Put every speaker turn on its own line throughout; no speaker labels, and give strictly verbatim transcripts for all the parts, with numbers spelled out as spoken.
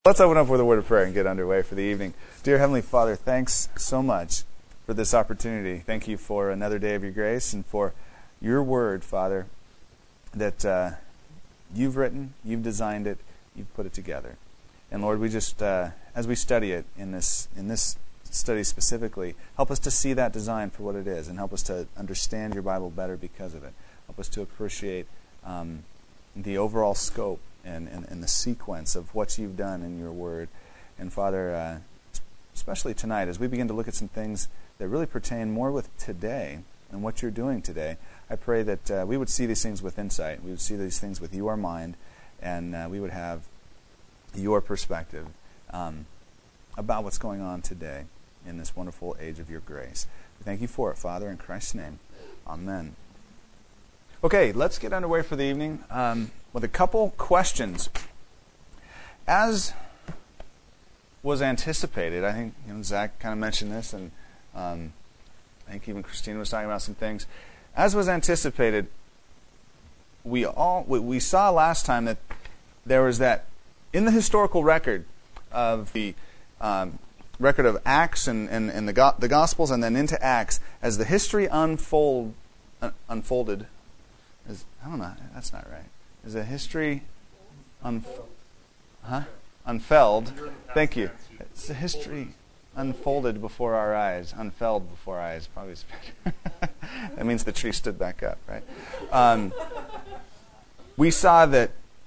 Let's open up with a word of prayer and get underway for the evening. Dear Heavenly Father, thanks so much for this opportunity. Thank you for another day of your grace and for your word, Father, that uh, you've written, you've designed it, you've put it together. And Lord, we just, uh, as we study it in this in this study specifically, help us to see that design for what it is and help us to understand your Bible better because of it. Help us to appreciate um, the overall scope And, and, and the sequence of what you've done in your word. And Father, uh, especially tonight, as we begin to look at some things that really pertain more with today and what you're doing today, I pray that uh, we would see these things with insight. We would see these things with your mind, and uh, we would have your perspective um, about what's going on today in this wonderful age of your grace. We thank you for it, Father, in Christ's name. Amen. Okay, let's get underway for the evening um, with a couple questions. As was anticipated, I think you know, Zach kind of mentioned this, and um, I think even Christina was talking about some things. As was anticipated, we all we, we saw last time that there was that in the historical record of the um, record of Acts and, and, and the, go- the Gospels, and then into Acts, as the history unfold uh, unfolded. Is, I don't know. That's not right. Is a history unf- huh? unfurled? Thank you. It's a history unfolded before our eyes. Unfurled before our eyes. Probably is better. That means the tree stood back up, right? Um, we saw that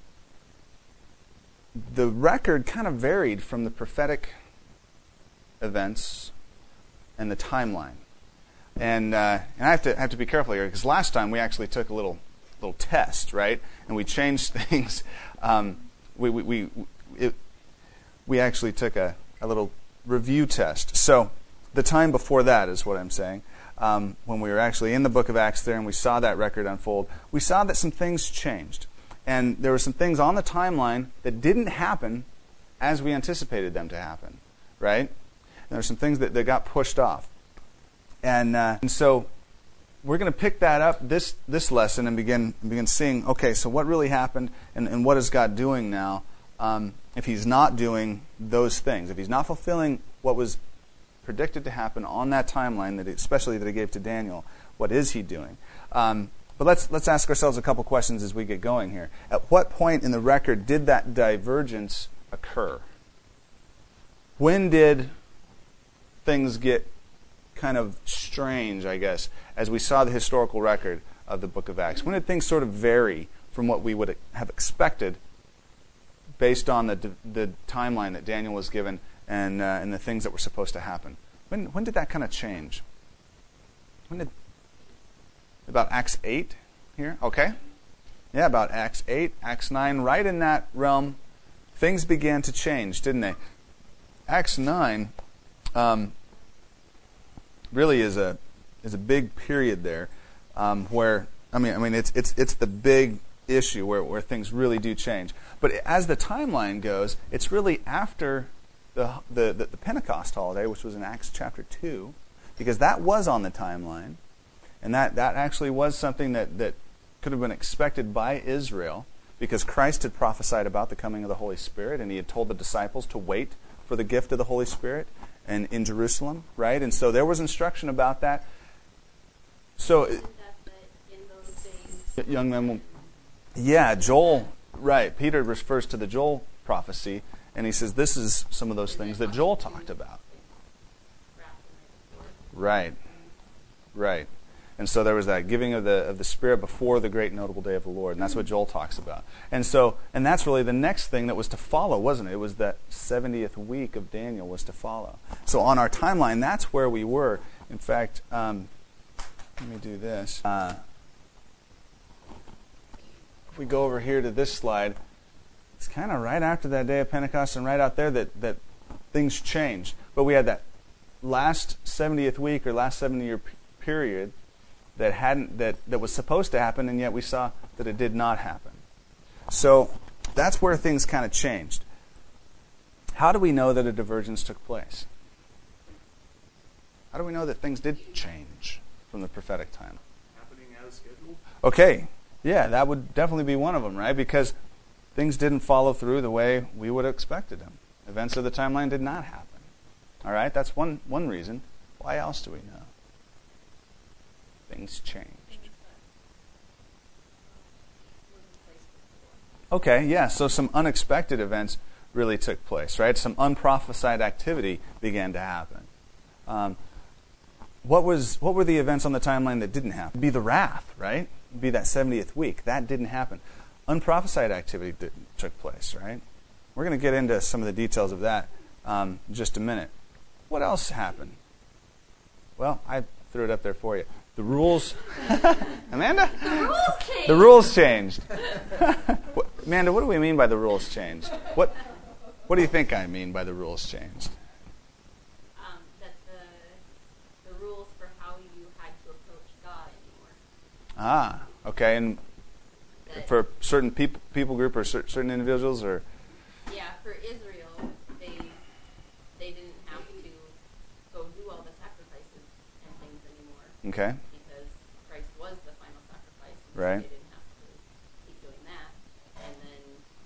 the record kind of varied from the prophetic events and the timeline. And uh, and I have to have to be careful here because last time we actually took a little little test, right? And we changed things. Um, we we we it, we actually took a, a little review test. So the time before that is what I'm saying. Um, when we were actually in the book of Acts there and we saw that record unfold, we saw that some things changed, and there were some things on the timeline that didn't happen as we anticipated them to happen, right? And there were some things that, that got pushed off. And, uh, and so we're going to pick that up this this lesson and begin begin seeing, okay, so what really happened and, and what is God doing now um, if He's not doing those things, if He's not fulfilling what was predicted to happen on that timeline, that especially that He gave to Daniel, what is He doing? Um, but let's let's ask ourselves a couple questions as we get going here. At what point in the record did that divergence occur? When did things get kind of strange, I guess, as we saw the historical record of the book of Acts? When did things sort of vary from what we would have expected based on the the timeline that Daniel was given and uh, and the things that were supposed to happen? When when did that kind of change? When did about Acts eight here? Okay. Yeah, about Acts eight, Acts nine, right in that realm, things began to change, didn't they? Acts nine um really is a is a big period there, um, where I mean I mean it's it's it's the big issue where, where things really do change. But as the timeline goes, it's really after the the, the the Pentecost holiday, which was in Acts chapter two, because that was on the timeline, and that, that actually was something that, that could have been expected by Israel, because Christ had prophesied about the coming of the Holy Spirit, and He had told the disciples to wait for the gift of the Holy Spirit. And in Jerusalem, right? And so there was instruction about that. So,
in those days.
Young men will... Yeah, Joel, right. Peter refers to the Joel prophecy, and he says this is some of those things that Joel talked about. Right, right. And so there was that giving of the of the Spirit before the great notable day of the Lord, and that's what Joel talks about. And so, and that's really the next thing that was to follow, wasn't it? It was that seventieth week of Daniel was to follow. So on our timeline, that's where we were. In fact, um, let me do this. Uh, if we go over here to this slide, it's kind of right after that day of Pentecost and right out there that, that things changed. But we had that last seventieth week or last seventy-year p- period that hadn't that, that was supposed to happen, and yet we saw that it did not happen. So that's where things kind of changed. How do we know that a divergence took place? How do we know that things did change from the prophetic time?
Happening as scheduled.
Okay, yeah, that would definitely be one of them, right? Because things didn't follow through the way we would have expected them. events of the timeline did not happen. All right, that's one, one reason. Why else do we know? Things changed. Okay, yeah, so some unexpected events really took place, right? Some unprophesied activity began to happen. Um, what was what were the events on the timeline that didn't happen? It'd be the wrath, right? It'd be that seventieth week. That didn't happen. Unprophesied activity that took place, right? We're going to get into some of the details of that um, in just a minute. What else happened? Well, I threw it up there for you. The rules... Amanda?
The rules changed.
The rules changed. What, Amanda, what do we mean by the rules changed? What What do you think I mean by the rules changed?
Um, that the the rules for how you had to approach God anymore.
Ah, okay. And
That,
for certain people, people group or cer- certain individuals, or
yeah, for Israel, they they didn't have to go do all the sacrifices and things anymore.
okay,
Because Christ was the final sacrifice. And
Right.
So they didn't have to keep doing that. And then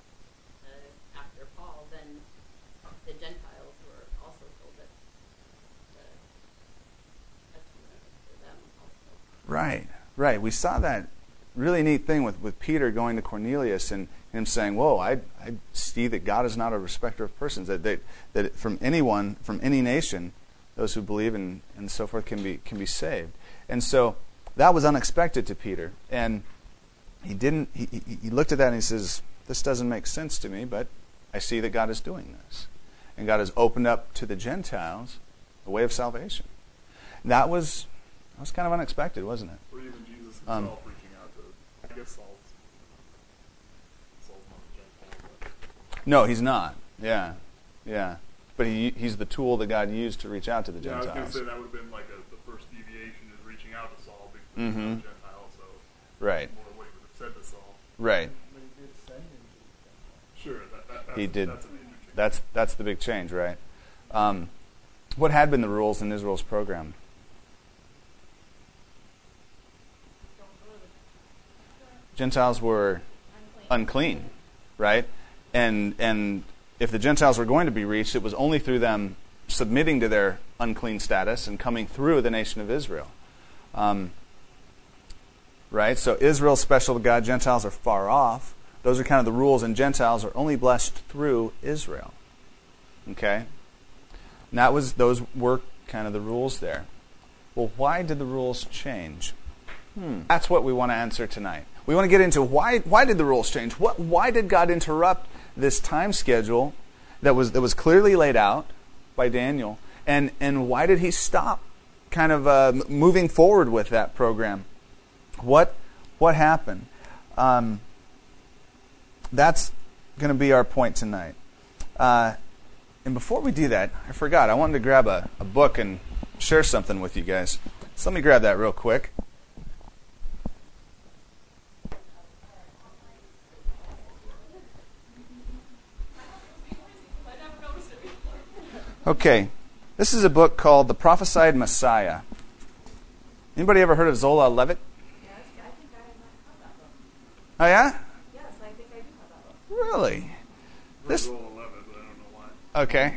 uh, after Paul, then the Gentiles were also told that the atonement was for them also.
right, right. We saw that really neat thing with, with Peter going to Cornelius and him saying, "Whoa, I I see that God is not a respecter of persons. That that, that from anyone, from any nation, those who believe and and so forth can be can be saved." And so that was unexpected to Peter, and he didn't. He, he, he looked at that and he says, "This doesn't make sense to me, but I see that God is doing this, and God has opened up to the Gentiles the way of salvation." That was that was kind of unexpected, wasn't it?
Or even Jesus himself
Um,
reaching out to, I guess Saul's, Saul's not a Gentile, but
No, he's not. Yeah, yeah. But he he's the tool that God used to reach out to the
yeah, I was going to
Gentiles.
say that would have been like a, the first deviation is reaching out to Saul because
Mhm.
he's not a Gentile, so
Right,
more what he would have said to Saul.
right.
But he did send him to the Gentiles.
Sure, that, that, that's,
He did.
That's an interchange.
That's that's the big change, right? Um, what had been the rules in Israel's program? Gentiles were unclean, right? And and if the Gentiles were going to be reached, it was only through them submitting to their unclean status and coming through the nation of Israel. Um, right? So Israel's special to God, Gentiles are far off. Those are kind of the rules, and Gentiles are only blessed through Israel. Okay? And that was those were kind of the rules there. Well, why did the rules change? Hmm. That's what we want to answer tonight. We want to get into why why did the rules change? What why did God interrupt this time schedule that was that was clearly laid out by Daniel, and and why did he stop kind of uh, moving forward with that program? What what happened? Um, that's going to be our point tonight. Uh, and before we do that, I forgot. I wanted to grab a, a book and share something with you guys. So let me grab that real quick. Okay, this is a book called The Prophesied Messiah. Anybody ever heard of Zola Levitt?
Yes, I think I might have that book.
Oh yeah?
Yes, I think I do have that book.
Really? This
This, eleven, but I don't know why.
okay.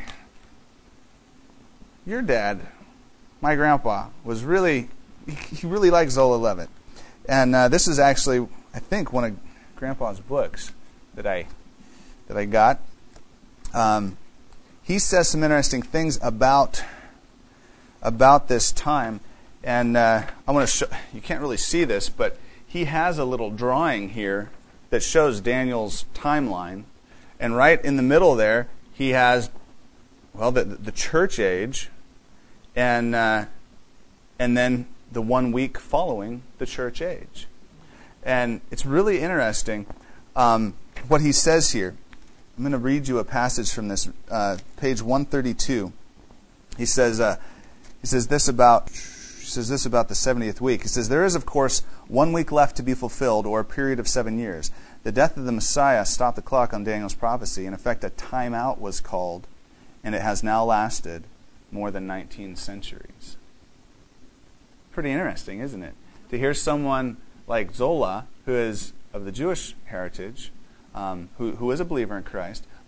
Your dad, my grandpa, was really he really liked Zola Levitt, and uh, this is actually I think one of Grandpa's books that I that I got. Um, he says some interesting things about about this time, and uh, I want to show. You can't really see this, but he has a little drawing here that shows Daniel's timeline, and right in the middle there, he has well the the church age, and uh, and then the one week following the church age, and it's really interesting um, what he says here. I'm going to read you a passage from this, uh, page one thirty-two. He says, uh, he says this about, he says this about the seventieth week. He says, "There is, of course, one week left to be fulfilled, or a period of seven years. The death of the Messiah stopped the clock on Daniel's prophecy. In effect, a time out was called, and it has now lasted more than nineteen centuries." Pretty interesting, isn't it? To hear someone like Zola, who is of the Jewish heritage, Um, who, who is a believer in Christ,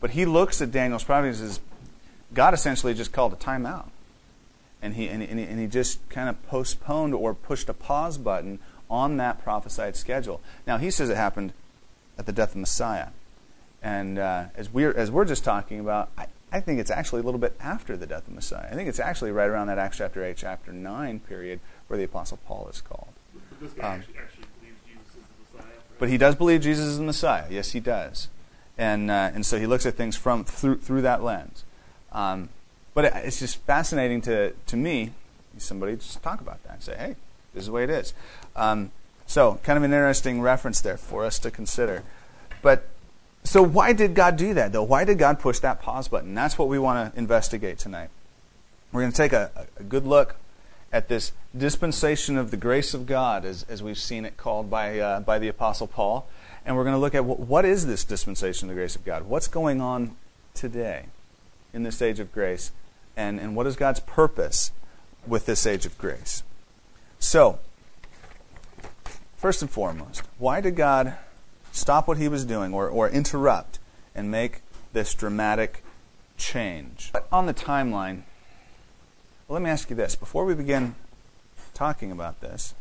But he looks at Daniel's prophecy and says, God essentially just called a timeout. And he, and, he, and he just kind of postponed or pushed a pause button on that prophesied schedule. Now, he says it happened at the death of Messiah. And uh, as, we're, as we're just talking about, I, I think it's actually a little bit after the death of Messiah. I think it's actually right around that Acts chapter eight, chapter nine period where the Apostle Paul is called.
But this guy
Um,
actually, actually believes Jesus is the Messiah. Right?
But he does believe Jesus is the Messiah. Yes, he does. And uh, and so he looks at things from through through that lens. Um, but it, it's just fascinating to, to me, somebody just talk about that and say, hey, this is the way it is. Um, so kind of an interesting reference there for us to consider. But so why did God do that, though? Why did God push that pause button? That's what we want to investigate tonight. We're going to take a, a good look at this dispensation of the grace of God, as, as we've seen it called by uh, by the Apostle Paul. And we're going to look at what, what is this dispensation of the grace of God? What's going on today in this age of grace? And, and what is God's purpose with this age of grace? So, first and foremost, why did God stop what he was doing or, or interrupt and make this dramatic change? But on the timeline, well, let me ask you this. Before we begin talking about this,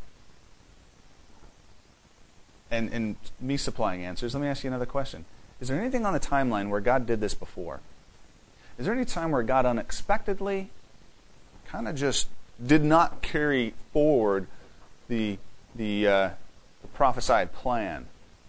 and, and me supplying answers, let me ask you another question. Is there anything on the timeline where God did this before? Is there any time where God unexpectedly kind of just did not carry forward the, the, uh, the prophesied plan?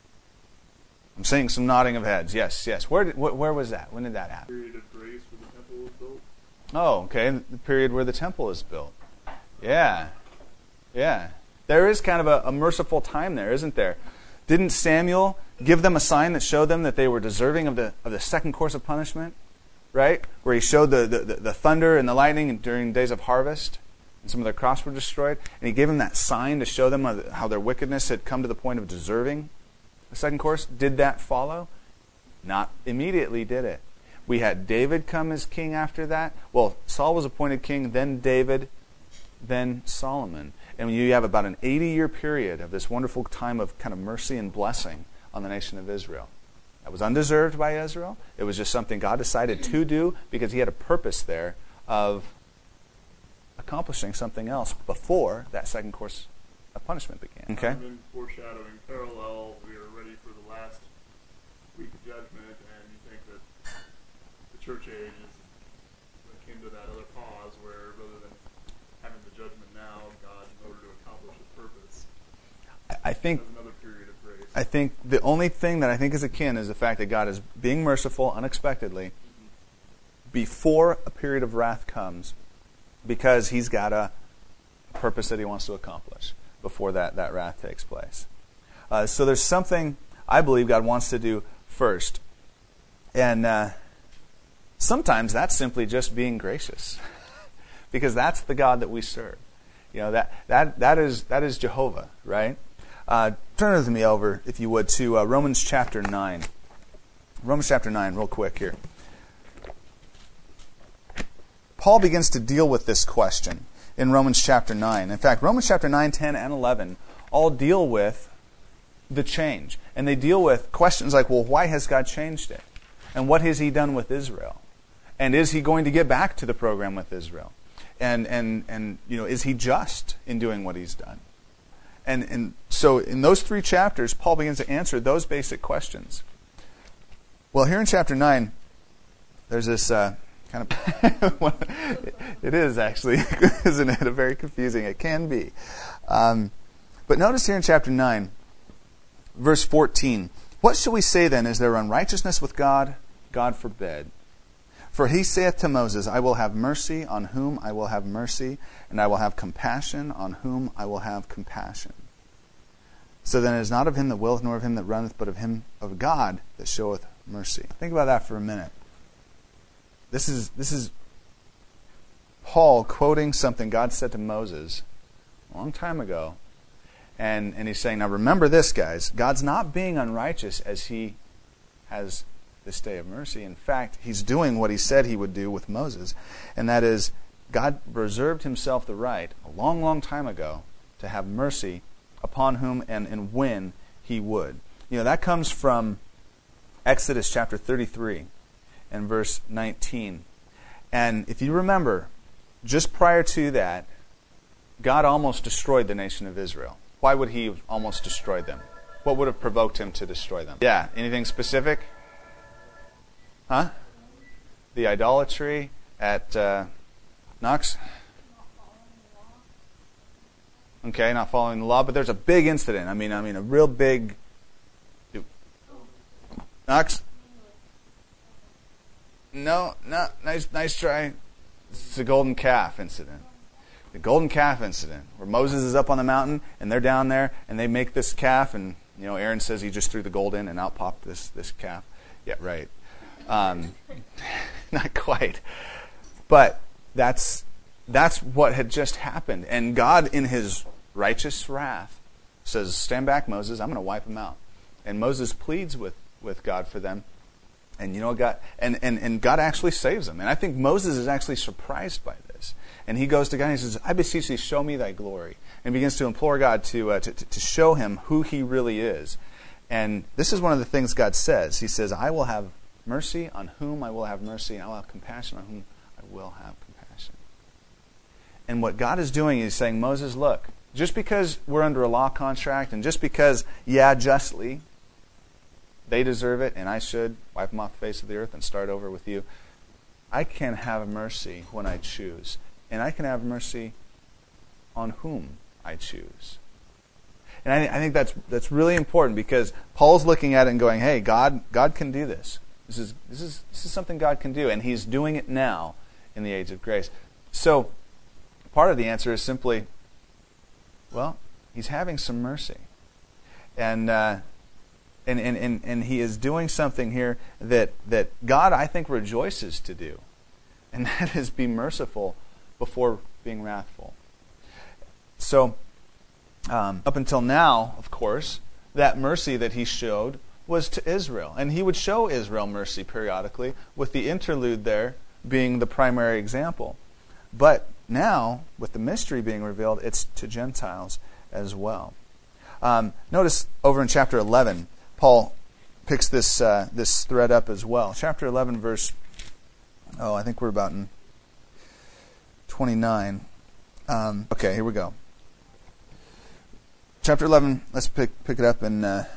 I'm seeing some nodding of heads. Yes, yes. Where did, wh- where was that? When did that happen?
Period of grace where the temple was built.
Oh, okay. The period where the temple is built. Yeah. Yeah. There is kind of a, a merciful time there, isn't there? Didn't Samuel give them a sign that showed them that they were deserving of the of the second course of punishment? Right? Where he showed the, the, the thunder and the lightning during days of harvest, and some of their crops were destroyed. And he gave them that sign to show them how their wickedness had come to the point of deserving the second course. Did that follow? Not immediately, did it? We had David come as king after that. Well, Saul was appointed king, then David, then Solomon. And you have about an eighty-year period of this wonderful time of kind of mercy and blessing on the nation of Israel. That was undeserved by Israel. It was just something God decided to do because he had a purpose there of accomplishing something else before that second course of punishment began. Okay?
I've been foreshadowing parallel. We are ready for the last week of judgment, and you think that the church age is akin to that other pause where rather than having the judgment now, God, in order to accomplish his purpose,
I think
has another period of grace.
I think the only thing that I think is akin is the fact that God is being merciful unexpectedly before a period of wrath comes, because he's got a purpose that he wants to accomplish before that, that wrath takes place. Uh, so there's something I believe God wants to do first. And uh, sometimes that's simply just being gracious. Because that's the God that we serve. You know, that that that is that is Jehovah, right? Uh, turn with me over, if you would, to uh, Romans chapter nine. Romans chapter nine, real quick here. Paul begins to deal with this question in Romans chapter nine. In fact, Romans chapter nine, ten, and eleven all deal with the change. And they deal with questions like, well, why has God changed it? And what has he done with Israel? And is he going to get back to the program with Israel? And and and you know, is he just in doing what he's done? And and so in those three chapters, Paul begins to answer those basic questions. Well, here in chapter nine, there's this uh, kind of it is actually, isn't it? A very confusing. It can be. Um, but notice here in chapter nine, verse fourteen. What shall we say then? Is there unrighteousness with God? God forbid. For he saith to Moses, I will have mercy on whom I will have mercy, and I will have compassion on whom I will have compassion. So then it is not of him that willeth, nor of him that runneth, but of him of God that showeth mercy. Think about that for a minute. This is this is Paul quoting something God said to Moses a long time ago. And, and he's saying, now remember this, guys. God's not being unrighteous as he has this day of mercy. In fact, he's doing what he said he would do with Moses. And that is, God reserved himself the right a long, long time ago to have mercy upon whom and, and when he would. You know, that comes from Exodus chapter thirty-three. and verse nineteen. And if you remember, just prior to that, God almost destroyed the nation of Israel. Why would he have almost destroyed them? What would have provoked him to destroy them? Yeah, anything specific? Huh? The idolatry at uh, Knox? Okay, not following the law, but there's a big incident. I mean, I mean, a real big. Knox? No, no, nice, nice try. It's the golden calf incident. The golden calf incident, where Moses is up on the mountain and they're down there and they make this calf, and you know, Aaron says he just threw the gold in and out popped this this calf. Yeah, right. Um, not quite, but that's that's what had just happened, and God, in His righteous wrath, says, "Stand back, Moses. I'm going to wipe them out." And Moses pleads with, with God for them, and you know, God and, and and God actually saves them. And I think Moses is actually surprised by this, and he goes to God and he says, "I beseech thee, show me thy glory," and begins to implore God to uh, to to show him who He really is. And this is one of the things God says. He says, "I will have mercy on whom I will have mercy, and I will have compassion on whom I will have compassion." And what God is doing is saying, Moses, look, just because we're under a law contract, and just because, yeah, justly, they deserve it, and I should wipe them off the face of the earth and start over with you, I can have mercy when I choose. And I can have mercy on whom I choose. And I, I think that's that's really important, because Paul's looking at it and going, hey, God God can do this. This is this is this is something God can do, and He's doing it now in the age of grace. So part of the answer is simply, well, He's having some mercy. And uh, and, and, and and He is doing something here that, that God, I think, rejoices to do. And that is be merciful before being wrathful. So um, up until now, of course, that mercy that He showed was to Israel. And He would show Israel mercy periodically, with the interlude there being the primary example. But now, with the mystery being revealed, it's to Gentiles as well. Um, notice over in chapter eleven, Paul picks this uh, this thread up as well. Chapter eleven, verse, oh, I think we're about in twenty-nine. Um, okay, here we go. Chapter eleven, let's pick pick it up in, uh,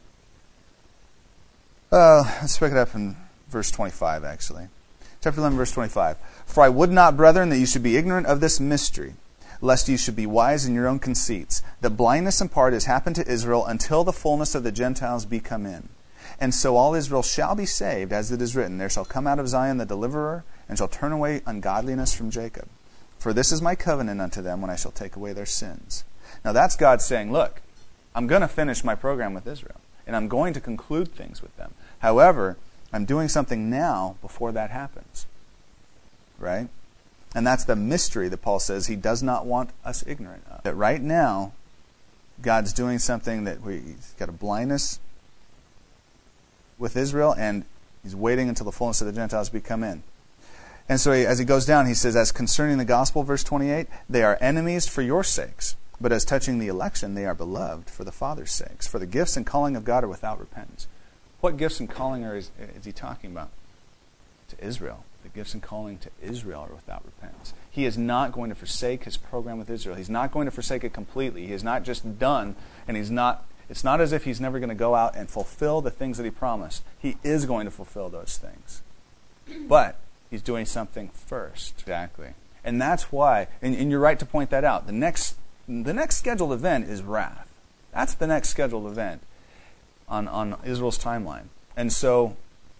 uh, let's pick it up in verse twenty-five, actually. Chapter eleven, verse twenty-five. For I would not, brethren, that you should be ignorant of this mystery, lest you should be wise in your own conceits, that blindness in part has happened to Israel until the fullness of the Gentiles be come in. And so all Israel shall be saved, as it is written, there shall come out of Zion the deliverer, and shall turn away ungodliness from Jacob. For this is my covenant unto them, when I shall take away their sins. Now that's God saying, look, I'm going to finish my program with Israel, and I'm going to conclude things with them. However, I'm doing something now before that happens. Right? And that's the mystery that Paul says He does not want us ignorant of. That right now, God's doing something that we, He's got a blindness with Israel, and He's waiting until the fullness of the Gentiles be come in. And so he, as he goes down, he says, as concerning the gospel, verse twenty-eight, they are enemies for your sakes, but as touching the election, they are beloved for the Father's sakes. For the gifts and calling of God are without repentance. What gifts and calling are is, is he talking about? To Israel. The gifts and calling to Israel are without repentance. He is not going to forsake His program with Israel. He's not going to forsake it completely. He is not just done, and he's not. It's not as if He's never going to go out and fulfill the things that He promised. He is going to fulfill those things. But He's doing something first. Exactly. And that's why, and, and you're right to point that out, the next the next scheduled event is wrath. That's the next scheduled event on, on Israel's timeline. And so,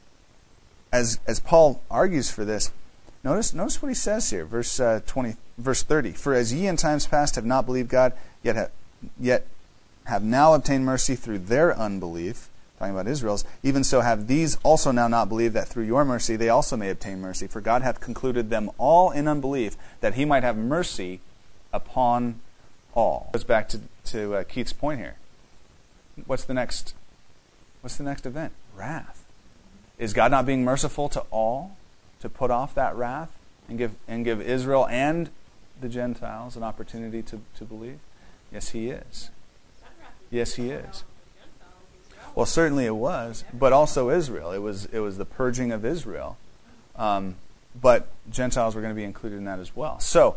as as Paul argues for this, notice notice what he says here, verse uh, twenty, verse thirty. For as ye in times past have not believed God, yet have, yet have now obtained mercy through their unbelief, talking about Israel's, even so have these also now not believed, that through your mercy they also may obtain mercy. For God hath concluded them all in unbelief, that He might have mercy upon all. Goes back to to uh, Keith's point here. What's the next? What's the next event? Wrath. Is God not being merciful to all, to put off that wrath and give and give Israel and the Gentiles an opportunity to, to believe? Yes, He is. Yes, He is. Well, certainly it was, but also Israel. It was it was the purging of Israel Um, but Gentiles were going to be included in that as well. So,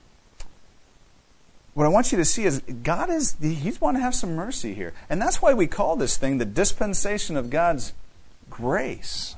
what I want you to see is God is, He's wanting to have some mercy here. And that's why we call this thing the dispensation of God's grace.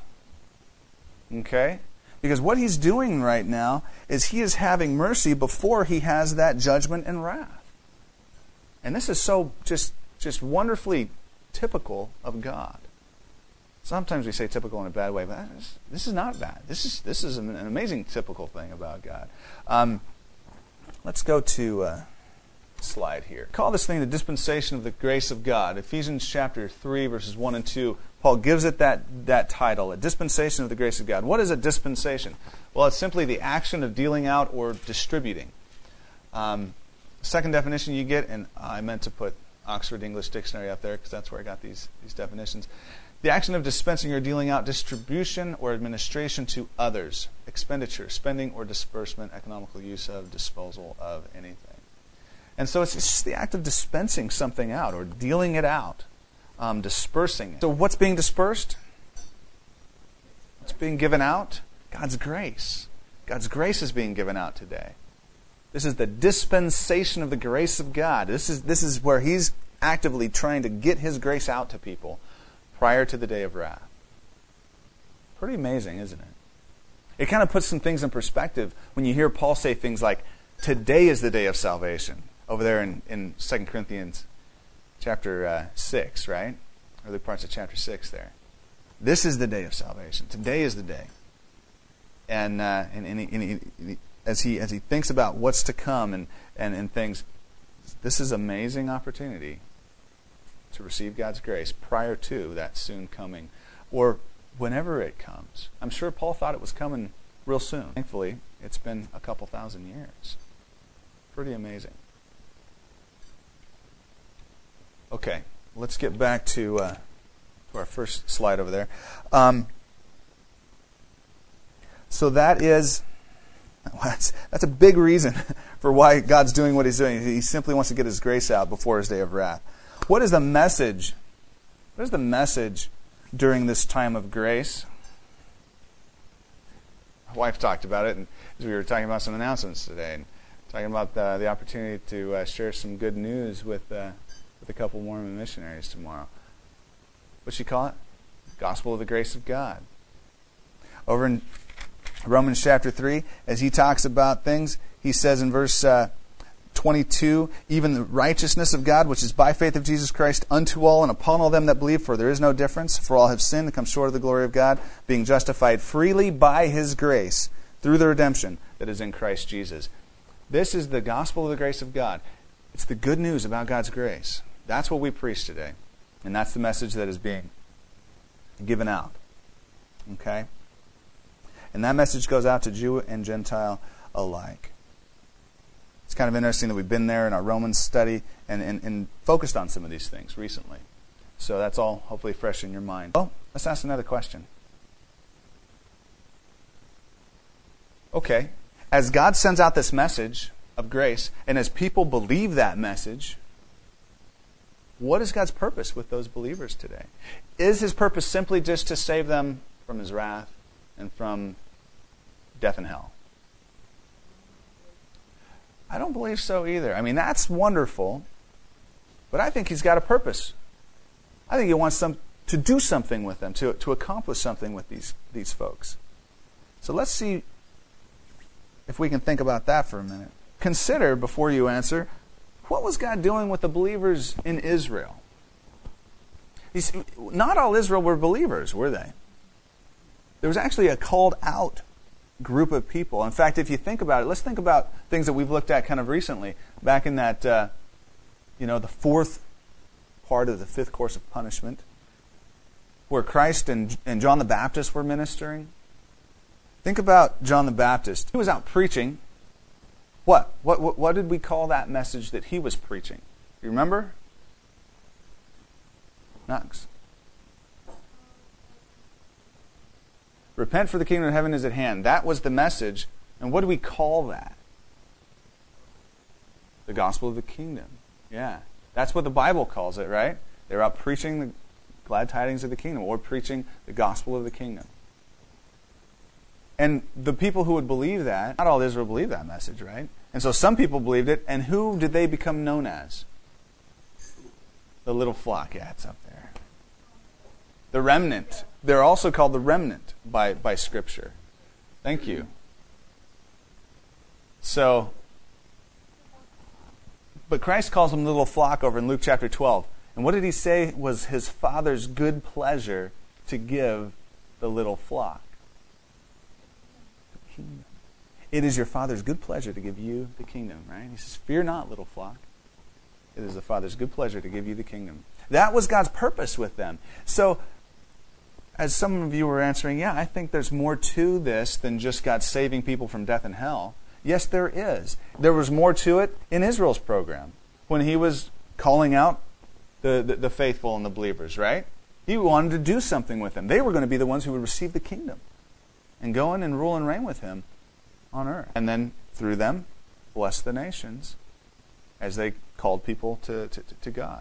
Okay? Because what He's doing right now is He is having mercy before He has that judgment and wrath. And this is so just, just wonderfully typical of God. Sometimes we say typical in a bad way, but is, this is not bad. This is this is an, an amazing typical thing about God. Um, let's go to uh, slide here. Call this thing the dispensation of the grace of God. Ephesians chapter three, verses one and two. Paul gives it that, that title, a dispensation of the grace of God. What is a dispensation? Well, it's simply the action of dealing out or distributing. Um, second definition you get, and I meant to put Oxford English Dictionary up there because that's where I got these, these definitions. The action of dispensing or dealing out distribution or administration to others. Expenditure, spending or disbursement, economical use of, disposal of anything. And so it's just the act of dispensing something out or dealing it out, um, dispersing it. So what's being dispersed? What's being given out? God's grace. God's grace is being given out today. This is the dispensation of the grace of God. This is, this is where He's actively trying to get His grace out to people prior to the day of wrath. Pretty amazing, isn't it? It kind of puts some things in perspective when you hear Paul say things like, today is the day of salvation, over there in, in Second Corinthians chapter uh, six, right? Early parts of chapter six there. This is the day of salvation. Today is the day. And, uh, and, and, he, and he, he, as he as he thinks about what's to come and, and, and things, this is an amazing opportunity to receive God's grace prior to that soon coming, or whenever it comes. I'm sure Paul thought it was coming real soon. Thankfully, it's been a couple thousand years. Pretty amazing. Okay, let's get back to, uh, to our first slide over there. Um, so that is, well, that's, that's a big reason for why God's doing what He's doing. He simply wants to get His grace out before His day of wrath. What is the message? What is the message during this time of grace? My wife talked about it, and as we were talking about some announcements today, and talking about the, the opportunity to uh, share some good news with uh, with a couple Mormon missionaries tomorrow. What's she call it? Gospel of the grace of God. Over in Romans chapter three, as he talks about things, he says in verse Uh, twenty-two, even the righteousness of God, which is by faith of Jesus Christ, unto all and upon all them that believe, for there is no difference. For all have sinned and come short of the glory of God, being justified freely by His grace through the redemption that is in Christ Jesus. This is the gospel of the grace of God. It's the good news about God's grace. That's what we preach today. And that's the message that is being given out. Okay? And that message goes out to Jew and Gentile alike. It's kind of interesting that we've been there in our Romans study and, and, and focused on some of these things recently. So that's all hopefully fresh in your mind. Well, let's ask another question. Okay, as God sends out this message of grace, and as people believe that message, what is God's purpose with those believers today? Is His purpose simply just to save them from His wrath and from death and hell? I don't believe so either. I mean, that's wonderful, but I think He's got a purpose. I think He wants them to do something with them, to, to accomplish something with these, these folks. So let's see if we can think about that for a minute. Consider, before you answer, what was God doing with the believers in Israel? He's, not all Israel were believers, were they? There was actually a called out group of people. In fact, if you think about it, let's think about things that we've looked at kind of recently. Back in that, uh, you know, the fourth part of the fifth course of punishment, where Christ and, and John the Baptist were ministering. Think about John the Baptist. He was out preaching. What? What, what, what did we call that message that he was preaching? You remember? Knox. Repent, for the kingdom of heaven is at hand. That was the message. And what do we call that? The gospel of the kingdom. Yeah. That's what the Bible calls it, right? They're out preaching the glad tidings of the kingdom, or preaching the gospel of the kingdom. And the people who would believe that, not all Israel believed that message, right? And so some people believed it, and who did they become known as? The little flock. Yeah, it's up there. The remnant. They're also called the remnant by, by Scripture. Thank you. So, but Christ calls them the little flock over in Luke chapter twelve. And what did he say was his Father's good pleasure to give the little flock? The kingdom. It is your Father's good pleasure to give you the kingdom, right? He says, fear not, little flock. It is the Father's good pleasure to give you the kingdom. That was God's purpose with them. So, as some of you were answering, yeah, I think there's more to this than just God saving people from death and hell. Yes, there is. There was more to it in Israel's program when he was calling out the, the, the faithful and the believers, right? He wanted to do something with them. They were going to be the ones who would receive the kingdom and go in and rule and reign with him on earth. And then through them, bless the nations as they called people to, to, to God.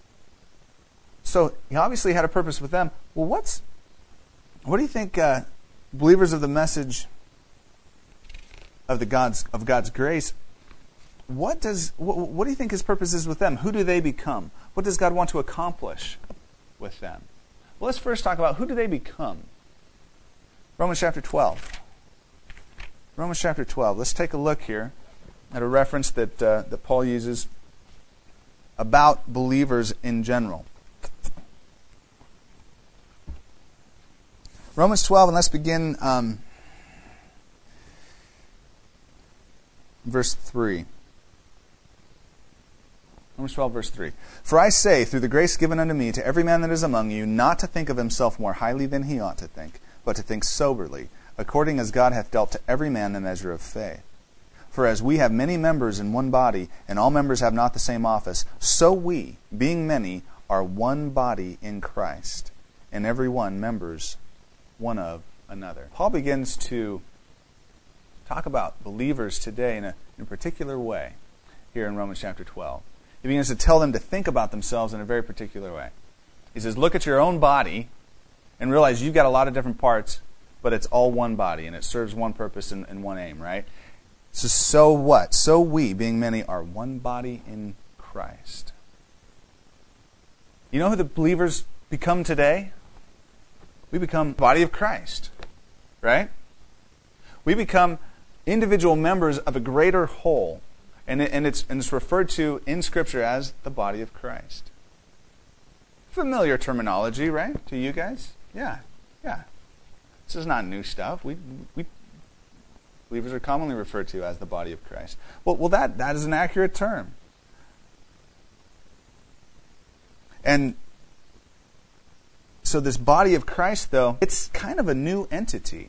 So he obviously had a purpose with them. Well, what's what do you think uh, believers of the message of the God's of God's grace? What does what, what do you think his purpose is with them? Who do they become? What does God want to accomplish with them? Well, let's first talk about who do they become. Romans chapter twelve. Romans chapter twelve. Let's take a look here at a reference that uh, that Paul uses about believers in general. Romans twelve, and let's begin um, verse three. Romans twelve, verse three. For I say, through the grace given unto me, to every man that is among you, not to think of himself more highly than he ought to think, but to think soberly, according as God hath dealt to every man the measure of faith. For as we have many members in one body, and all members have not the same office, so we, being many, are one body in Christ, and every one members one of another. Paul begins to talk about believers today in a, in a particular way here in Romans chapter twelve. He begins to tell them to think about themselves in a very particular way. He says, look at your own body and realize you've got a lot of different parts, but it's all one body, and it serves one purpose and, and one aim, right? So, so what? So we, being many, are one body in Christ. You know who the believers become today? We become the body of Christ, right? We become individual members of a greater whole, and, it, and, it's, and it's referred to in Scripture as the body of Christ. Familiar terminology, right, to you guys? Yeah, yeah. This is not new stuff. We, we believers are commonly referred to as the body of Christ. Well, well, that that is an accurate term. And so this body of Christ, though, it's kind of a new entity.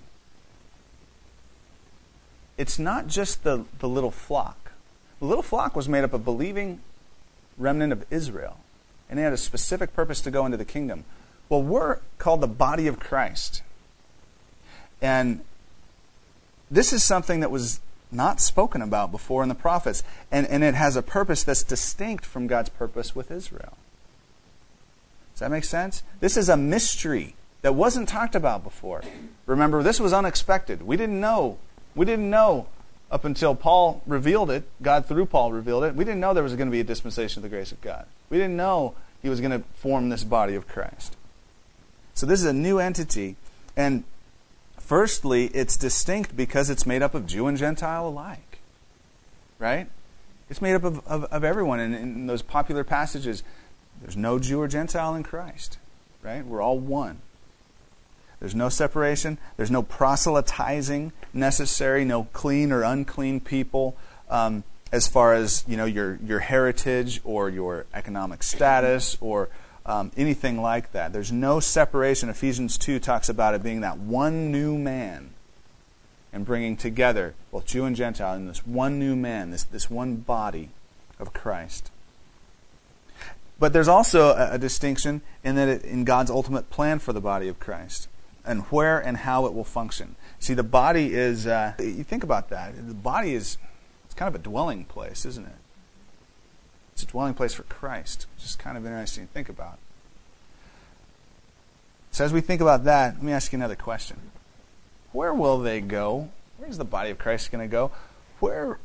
It's not just the, the little flock. The little flock was made up of believing remnant of Israel, and they had a specific purpose to go into the kingdom. Well, we're called the body of Christ. And this is something that was not spoken about before in the prophets, and, and it has a purpose that's distinct from God's purpose with Israel. Does that make sense? This is a mystery that wasn't talked about before. Remember, this was unexpected. We didn't know. We didn't know up until Paul revealed it. God, through Paul, revealed it. We didn't know there was going to be a dispensation of the grace of God. We didn't know he was going to form this body of Christ. So this is a new entity. And firstly, it's distinct because it's made up of Jew and Gentile alike. Right? It's made up of, of, of everyone. And in those popular passages, there's no Jew or Gentile in Christ, right? We're all one. There's no separation. There's no proselytizing necessary. No clean or unclean people um, as far as you know your your heritage or your economic status or um, anything like that. There's no separation. Ephesians two talks about it being that one new man and bringing together both Jew and Gentile in this one new man, this this one body of Christ. But there's also a, a distinction in that it, in God's ultimate plan for the body of Christ and where and how it will function. See, the body is, uh, you think about that, the body is it's kind of a dwelling place, isn't it? It's a dwelling place for Christ, which is kind of interesting to think about. So as we think about that, let me ask you another question. where will they go? Where's the body of Christ going to go? Where,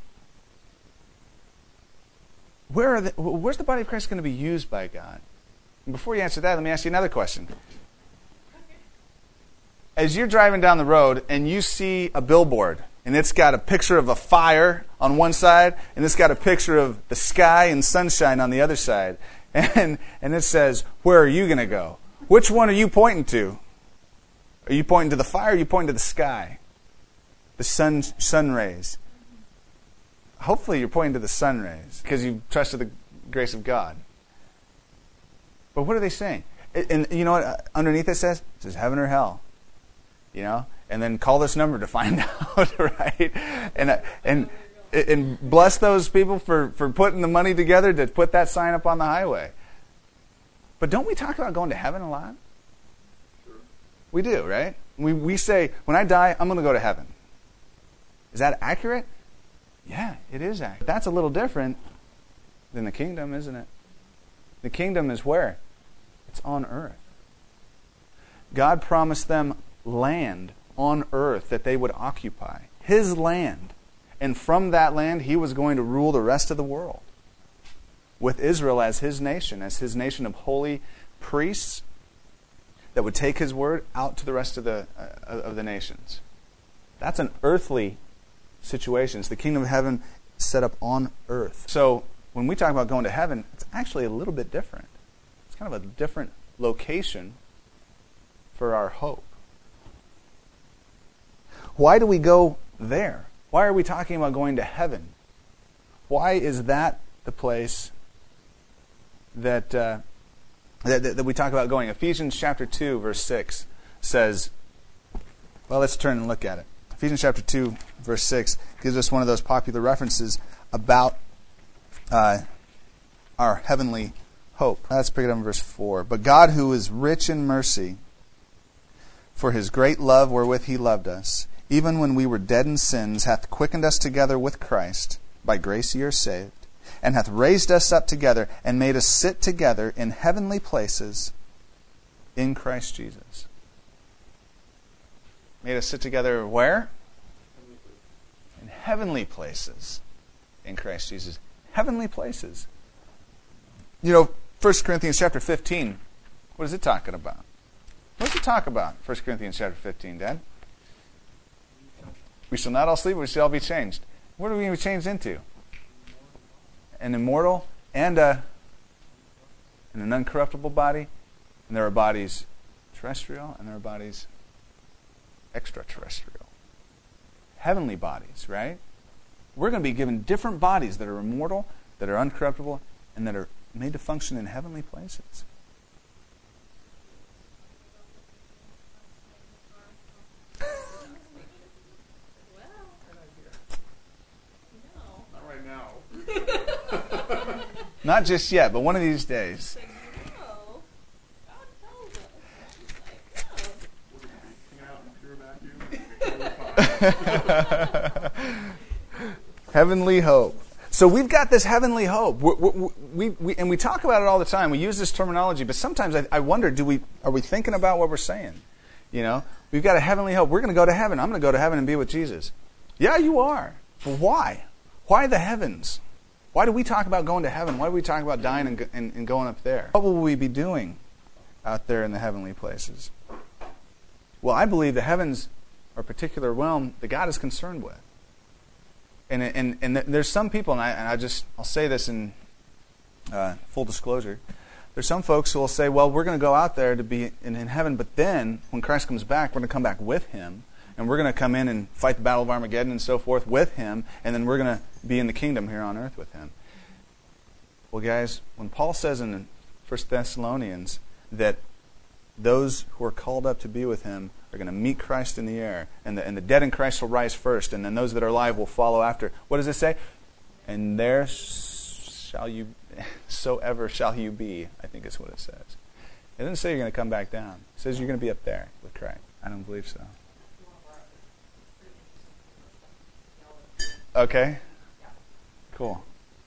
where are the, where's the body of Christ going to be used by God? And before you answer that, let me ask you another question. As you're driving down the road and you see a billboard, and it's got a picture of a fire on one side, and it's got a picture of the sky and sunshine on the other side, and and it says, where are you going to go? Which one are you pointing to? Are you pointing to the fire, or are you pointing to the sky? The sun, sun rays. Hopefully you're pointing to the sun rays, because you trusted the grace of God. But what are they saying? And you know what underneath it says? It says heaven or hell. You know? And then call this number to find out, right? And and and bless those people for, for putting the money together to put that sign up on the highway. But don't we talk about going to heaven a lot?
Sure.
We do, right? We we say, when I die, I'm going to go to heaven. Is that accurate? Yeah, it is accurate. That's a little different than the kingdom, isn't it? The kingdom is where? It's on earth. God promised them land on earth that they would occupy. His land. And from that land, He was going to rule the rest of the world. With Israel as His nation, as His nation of holy priests that would take His word out to the rest of the uh, of the nations. That's an earthly situation. It's the kingdom of heaven set up on earth. So when we talk about going to heaven, it's actually a little bit different. It's kind of a different location for our hope. Why do we go there? Why are we talking about going to heaven? Why is that the place that, uh, that, that, that we talk about going? Ephesians chapter two, verse six says, well, let's turn and look at it. Ephesians chapter two, verse six gives us one of those popular references about uh, our heavenly hope. Let's pick it up in verse four. But God, who is rich in mercy, for His great love wherewith He loved us, even when we were dead in sins, hath quickened us together with Christ. By grace ye are saved. And hath raised us up together, and made us sit together in heavenly places in Christ Jesus. Made us sit together where? In heavenly places in Christ Jesus. Heavenly places. You know, First Corinthians chapter fifteen, what is it talking about? What does it talk about, First Corinthians chapter fifteen, Dad? We shall not all sleep, we shall all be changed. What are we going to be changed into? An immortal and a, and an uncorruptible body. And there are bodies terrestrial and there are bodies extraterrestrial. Heavenly bodies, right? We're going to be given different bodies that are immortal, that are uncorruptible, and that are made to function in heavenly places. Not just yet, but one of these days. Heavenly hope. So we've got this heavenly hope. We, we, we, we, and we talk about it all the time. We use this terminology, but sometimes I, I wonder, do we are we thinking about what we're saying? You know, we've got a heavenly hope. We're going to go to heaven. I'm going to go to heaven and be with Jesus. Yeah, you are. But why? Why the heavens? Why do we talk about going to heaven? Why do we talk about dying and, and, and going up there? What will we be doing out there in the heavenly places? Well, I believe the heavens are a particular realm that God is concerned with. And and and there's some people, and I, and I just I'll say this in uh, full disclosure. There's some folks who will say, "Well, we're going to go out there to be in, in heaven, but then when Christ comes back, we're going to come back with Him, and we're going to come in and fight the battle of Armageddon and so forth with Him, and then we're going to be in the kingdom here on earth with Him." Well, guys, when Paul says in First Thessalonians that those who are called up to be with Him are going to meet Christ in the air, and the, and the dead in Christ will rise first, and then those that are alive will follow after. What does it say? And there shall you, so ever shall you be, I think is what it says. It doesn't say you're going to come back down. It says you're going to be up there with Christ. I don't believe so. Okay. Cool.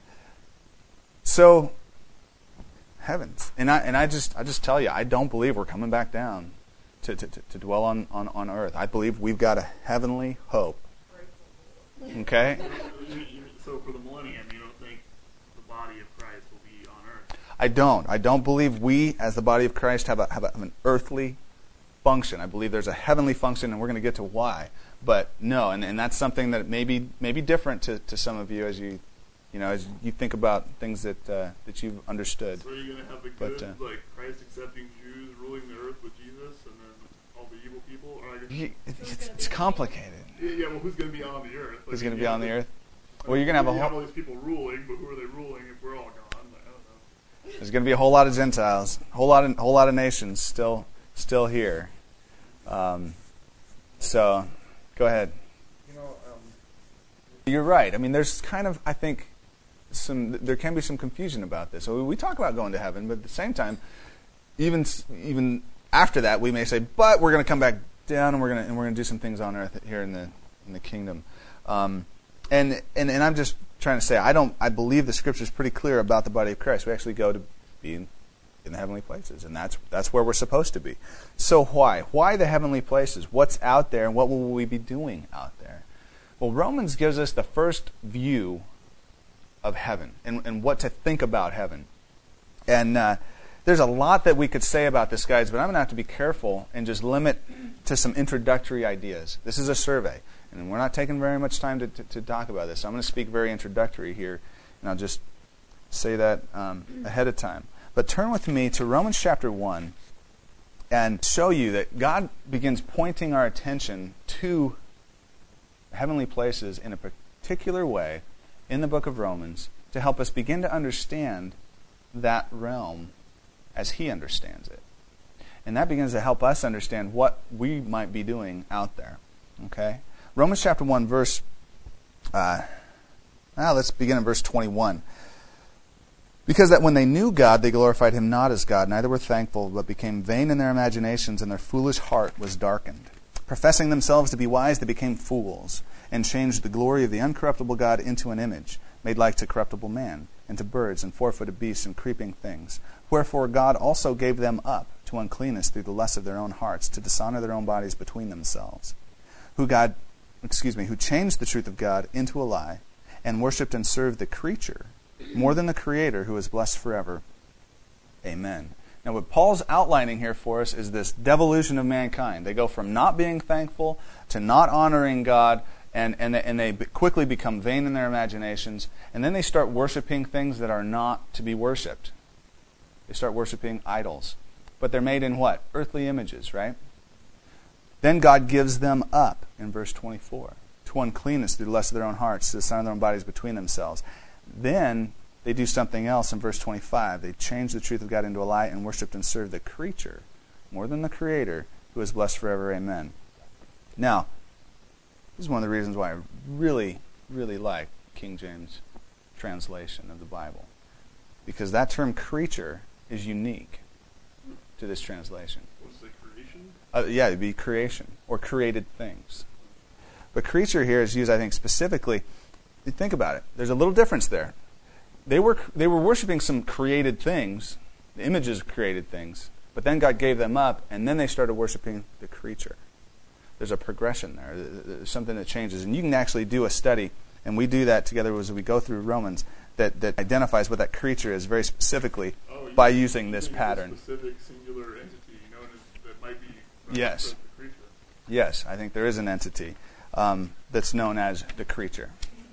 So, heavens. And I and I just I just tell you, I don't believe we're coming back down to, to, to dwell on, on, on earth. I believe we've got a heavenly hope. Okay?
So for the millennium, you don't think the body of Christ will be on earth?
I don't. I don't believe we, as the body of Christ, have, a, have, a, have an earthly function. I believe there's a heavenly function, and we're going to get to why. But no, and, and that's something that may be, may be different to, to some of you as you, you know, as you think about things that uh, that you've understood.
So are you going to have the
But,
good,
uh,
like Christ-accepting Jews ruling the earth with Jesus, and then all the evil people? Or are you,
You- It's, it's complicated.
yeah, yeah, well, who's going to be on the earth? Like,
Who's going to
you
be
have
on the
to-
earth? Well, you're going to have a
you have
whole,
all these people ruling, but who are they ruling if we're all gone? Like, I don't know.
there's going to be a whole lot of Gentiles, a whole lot of whole lot of nations still still here. Um, so, go ahead.
You know, um,
You're right. I mean, there's kind of, I think, some there can be some confusion about this. So we talk about going to heaven, but at the same time, even even after that, we may say, but we're going to come back down and we're going to and we're going to do some things on earth here in the in the kingdom. Um, and and and I'm just trying to say, I don't. I believe the Scripture is pretty clear about the body of Christ. We actually go to be in, in the heavenly places, and that's that's where we're supposed to be. So why why the heavenly places? What's out there, and what will we be doing out there? Well, Romans gives us the first view of heaven and, and what to think about heaven. And uh, there's a lot that we could say about this, guys, but I'm going to have to be careful and just limit to some introductory ideas. This is a survey, and we're not taking very much time to, to, to talk about this. So I'm going to speak very introductory here, and I'll just say that um, ahead of time. But turn with me to Romans chapter one and show you that God begins pointing our attention to heavenly places in a particular way in the book of Romans to help us begin to understand that realm as he understands it. And that begins to help us understand what we might be doing out there. Okay? Romans chapter one, verse... Uh, now let's begin in verse twenty-one. Because that when they knew God, they glorified him not as God, neither were thankful, but became vain in their imaginations, and their foolish heart was darkened. Professing themselves to be wise, they became fools, and changed the glory of the uncorruptible God into an image, made like to corruptible man, and to birds, and four-footed beasts, and creeping things. Wherefore God also gave them up to uncleanness through the lust of their own hearts, to dishonor their own bodies between themselves. Who God, excuse me, who changed the truth of God into a lie, and worshipped and served the creature, more than the Creator, who is blessed forever. Amen. Now, what Paul's outlining here for us is this devolution of mankind. They go from not being thankful to not honoring God, and, and, they, and they quickly become vain in their imaginations, and then they start worshiping things that are not to be worshipped. They start worshiping idols. But they're made in what? Earthly images, right? Then God gives them up, in verse twenty-four, to uncleanness through the lust of their own hearts, to dishonor their own bodies between themselves. Then they do something else in verse twenty-five. They change the truth of God into a lie and worshiped and served the creature more than the Creator, who is blessed forever. Amen. Now, this is one of the reasons why I really, really like King James translation of the Bible. Because that term creature is unique to this translation.
What's the creation?
Uh, yeah, it'd be creation or created things. But creature here is used, I think, specifically. Think about it. There's a little difference there. They were they were worshiping some created things, the images of created things, but then God gave them up, and then they started worshiping the creature. There's a progression there. There's something that changes. And you can actually do a study, and we do that together as we go through Romans, that, that identifies what that creature is very specifically
Oh, you
by
think-
using
you
this
think it's a
pattern.
specific singular entity known as that might be
Yes.
the creature.
Yes, I think there is an entity um, that's known as the creature.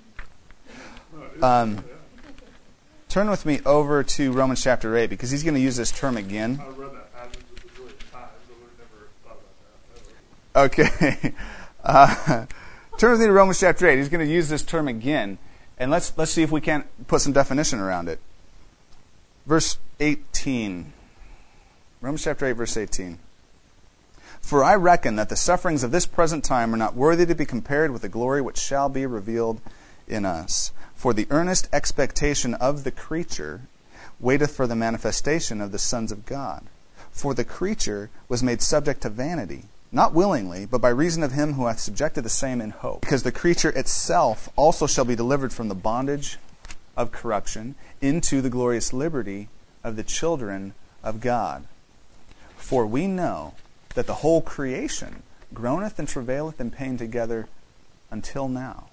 No, it is,
Um,
yeah.
Turn with me over to Romans chapter eight, because he's going to use this term again.
I read that passage just a million times, but we've never thought about that.
Okay. Uh, turn with me to Romans chapter eight. He's going to use this term again, and let's let's see if we can't put some definition around it. Verse eighteen. Romans chapter eight, verse eighteen. For I reckon that the sufferings of this present time are not worthy to be compared with the glory which shall be revealed in us. For the earnest expectation of the creature waiteth for the manifestation of the sons of God. For the creature was made subject to vanity, not willingly, but by reason of him who hath subjected the same in hope. Because the creature itself also shall be delivered from the bondage of corruption into the glorious liberty of the children of God. For we know that the whole creation groaneth and travaileth in pain together until now.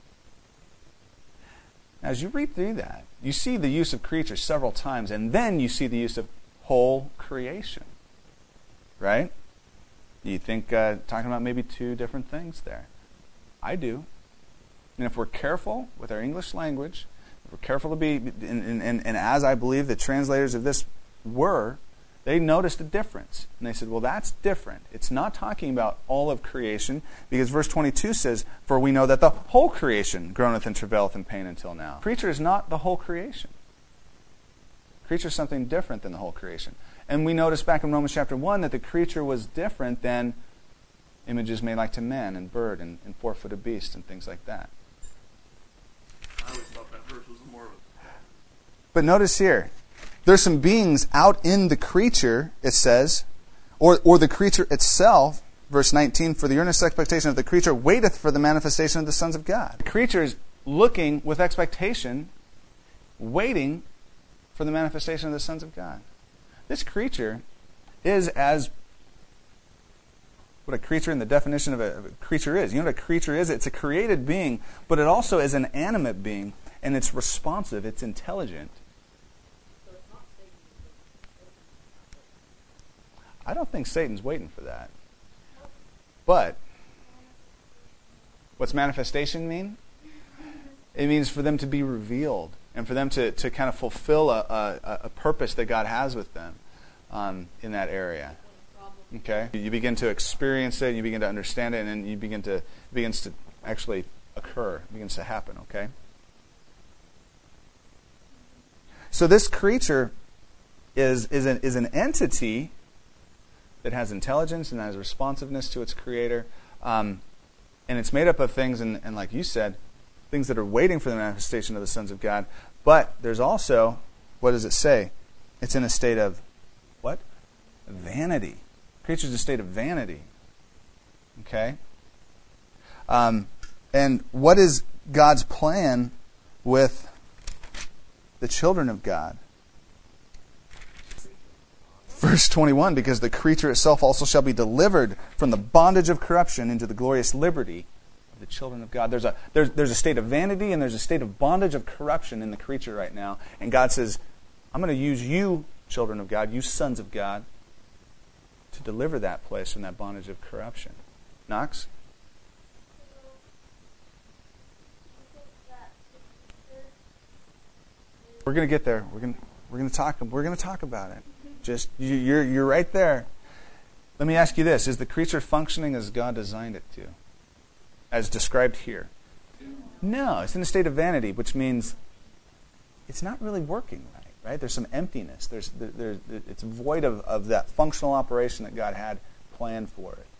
As you read through that, you see the use of creature several times, and then you see the use of whole creation. Right? You think uh, talking about maybe two different things there. I do. And if we're careful with our English language, if we're careful to be, and, and, and as I believe the translators of this were, they noticed a difference. And they said, well, that's different. It's not talking about all of creation, because verse twenty-two says, for we know that the whole creation groaneth and travaileth in pain until now. Creature is not the whole creation. Creature is something different than the whole creation. And we noticed back in Romans chapter one that the creature was different than images made like to man and bird and, and four-footed beast and things like that.
I always thought that verse was more of a...
But notice here, there's some beings out in the creature, it says, or, or the creature itself, verse nineteen, for the earnest expectation of the creature waiteth for the manifestation of the sons of God. The creature is looking with expectation, waiting for the manifestation of the sons of God. This creature is as what a creature in the definition of a, of a creature is. You know what a creature is? It's a created being, but it also is an animate being, and it's responsive, it's intelligent.
So it's not Satan.
I don't think Satan's waiting for that. But what's manifestation mean? It means for them to be revealed and for them to, to kind of fulfill a, a, a purpose that God has with them um, in that area. Okay? You begin to experience it, you begin to understand it, and then you begin to, it begins to actually occur, it begins to happen, okay? So this creature is, is, an, is an entity that has intelligence and has responsiveness to its creator. Um, and it's made up of things, and, and like you said, things that are waiting for the manifestation of the sons of God. But there's also, what does it say? It's in a state of, what? Vanity. Creature's a state of vanity. Okay? Um, and what is God's plan with the children of God? Verse twenty-one, because the creature itself also shall be delivered from the bondage of corruption into the glorious liberty of the children of God. There's a there's there's a state of vanity and there's a state of bondage of corruption in the creature right now. And God says, I'm going to use you, children of God, you sons of God, to deliver that place from that bondage of corruption. Knox? We're going to get there. We're going to, we're going to talk we're going to talk about it. Just you, you're you're right there. Let me ask you this: is the creature functioning as God designed it to, as described here? No, it's in a state of vanity, which means it's not really working right. Right? There's some emptiness. There's there, there, it's void of, of that functional operation that God had planned for it.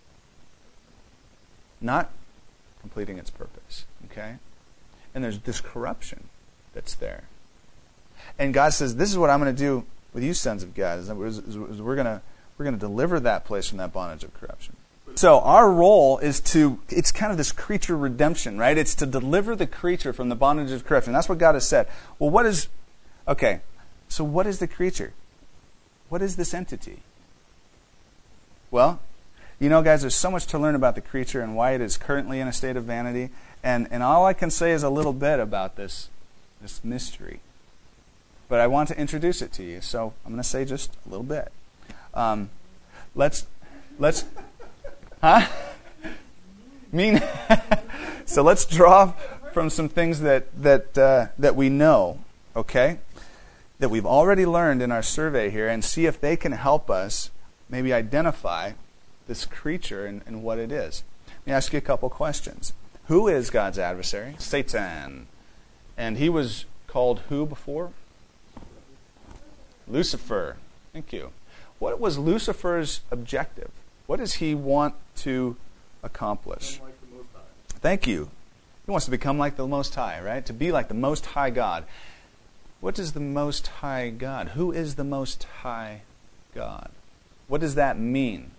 Not completing its purpose. Okay? And there's this corruption that's there. And God says, "This is what I'm going to do with you, sons of God. Is, is, is we're going to we're going to deliver that place from that bondage of corruption." So our role is to, it's kind of this creature redemption, right? It's to deliver the creature from the bondage of corruption. That's what God has said. Well, what is, okay, so what is the creature? What is this entity? Well, you know, guys, there's so much to learn about the creature and why it is currently in a state of vanity. And, and all I can say is a little bit about this, this mystery. But I want to introduce it to you, so I'm going to say just a little bit. Um, let's, let's, huh? Mean. So let's draw from some things that that uh, that we know, okay, that we've already learned in our survey here, and see if they can help us maybe identify this creature and, and what it is. Let me ask you a couple questions. Who is God's adversary? Satan. And he was called who before? Lucifer. Thank you. What was Lucifer's objective? What does he want to accomplish?
Like the Most High.
Thank you. He wants to become like the Most High, right? To be like the Most High God. What is the Most High God? Who is the Most High God? What does that mean?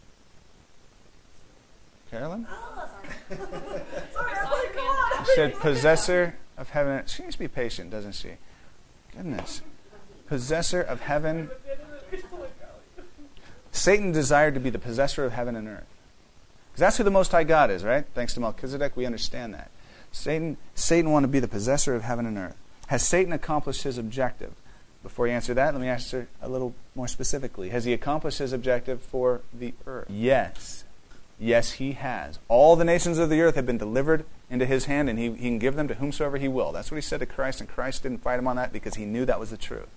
Carolyn?
Sorry, I'm like, come on.
She said possessor of heaven. She needs to be patient, doesn't she? Goodness. Possessor of heaven. Satan desired to be the possessor of heaven and earth. Because that's who the Most High God is, right? Thanks to Melchizedek, we understand that. Satan, Satan wanted to be the possessor of heaven and earth. Has Satan accomplished his objective? Before you answer that, let me answer a little more specifically. Has he accomplished his objective for the earth? Yes. Yes, he has. All the nations of the earth have been delivered into his hand, and he, he can give them to whomsoever he will. That's what he said to Christ, and Christ didn't fight him on that because he knew that was the truth.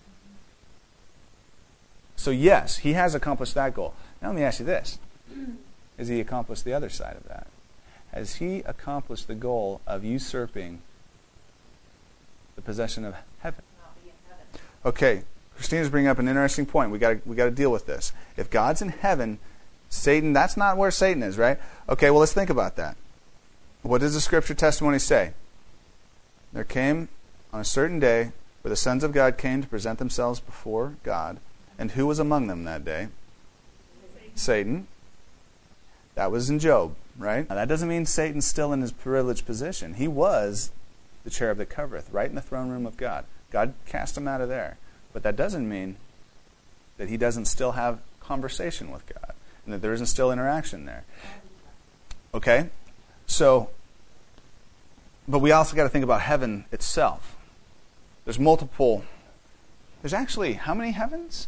So yes, he has accomplished that goal. Now let me ask you this. Has he accomplished the other side of that? Has he accomplished the goal of usurping the possession of heaven? Okay, Christina's bringing up an interesting point. We got we got to deal with this. If God's in heaven, Satan, that's not where Satan is, right? Okay, well, let's think about that. What does the scripture testimony say? There came on a certain day where the sons of God came to present themselves before God. And who was among them that day? Satan. Satan. That was in Job, right? Now, that doesn't mean Satan's still in his privileged position. He was the cherub that covereth, right in the throne room of God. God cast him out of there. But that doesn't mean that he doesn't still have conversation with God and that there isn't still interaction there. Okay? So, but we also got to think about heaven itself. There's multiple, there's actually, how many heavens?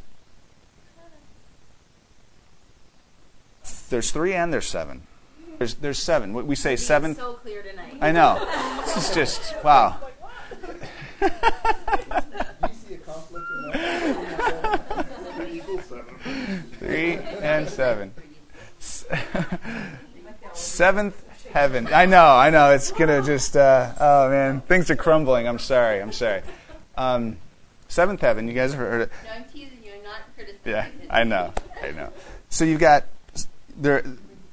There's three and there's seven. There's there's seven. We say seven.
So clear tonight.
I know. This is just, wow.
Do you see a conflict in that?
Three equals seven.
Three and seven. Seventh heaven. I know, I know. It's going to just, uh, oh man, things are crumbling. I'm sorry, I'm sorry. Um, seventh heaven, you guys have heard it.
No, I'm teasing you. I'm not criticizing.
Yeah, I know, I know. So you've got there,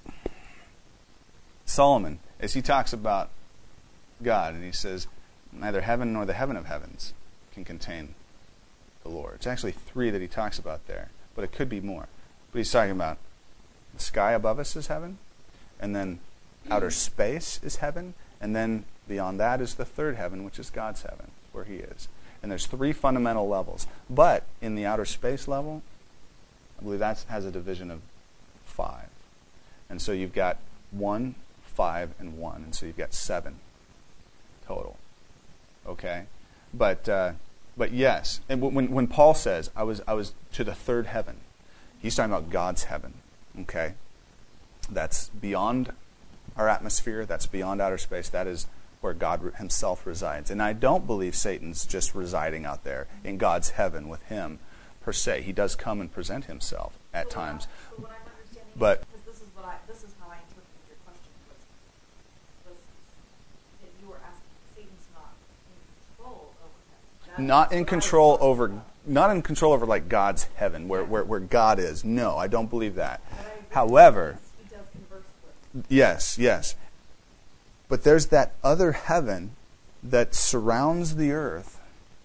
Solomon, as he talks about God, and he says, neither heaven nor the heaven of heavens can contain the Lord. It's actually three that he talks about there, but it could be more. But he's talking about the sky above us is heaven, and then outer space is heaven, and then beyond that is the third heaven, which is God's heaven, where he is. And there's three fundamental levels. But in the outer space level, I believe that has a division of five. And so you've got one, five, and one. And so you've got seven total. Okay? But uh, but yes, and when when Paul says, I was I was to the third heaven, he's talking about God's heaven. Okay? That's beyond our atmosphere. That's beyond outer space. That is where God himself resides. And I don't believe Satan's just residing out there in God's heaven with him, per se. He does come and present himself at
so
times.
What I, so what I'm understanding
but,
is, because this is what I, this is how I interpreted your question, was, was that you were asking, Satan's not in control over heaven.
Not in control over, not in control over like God's heaven, where, where, where God is. No, I don't believe that. However,
he does converse with.
yes, yes. But there's that other heaven that surrounds the earth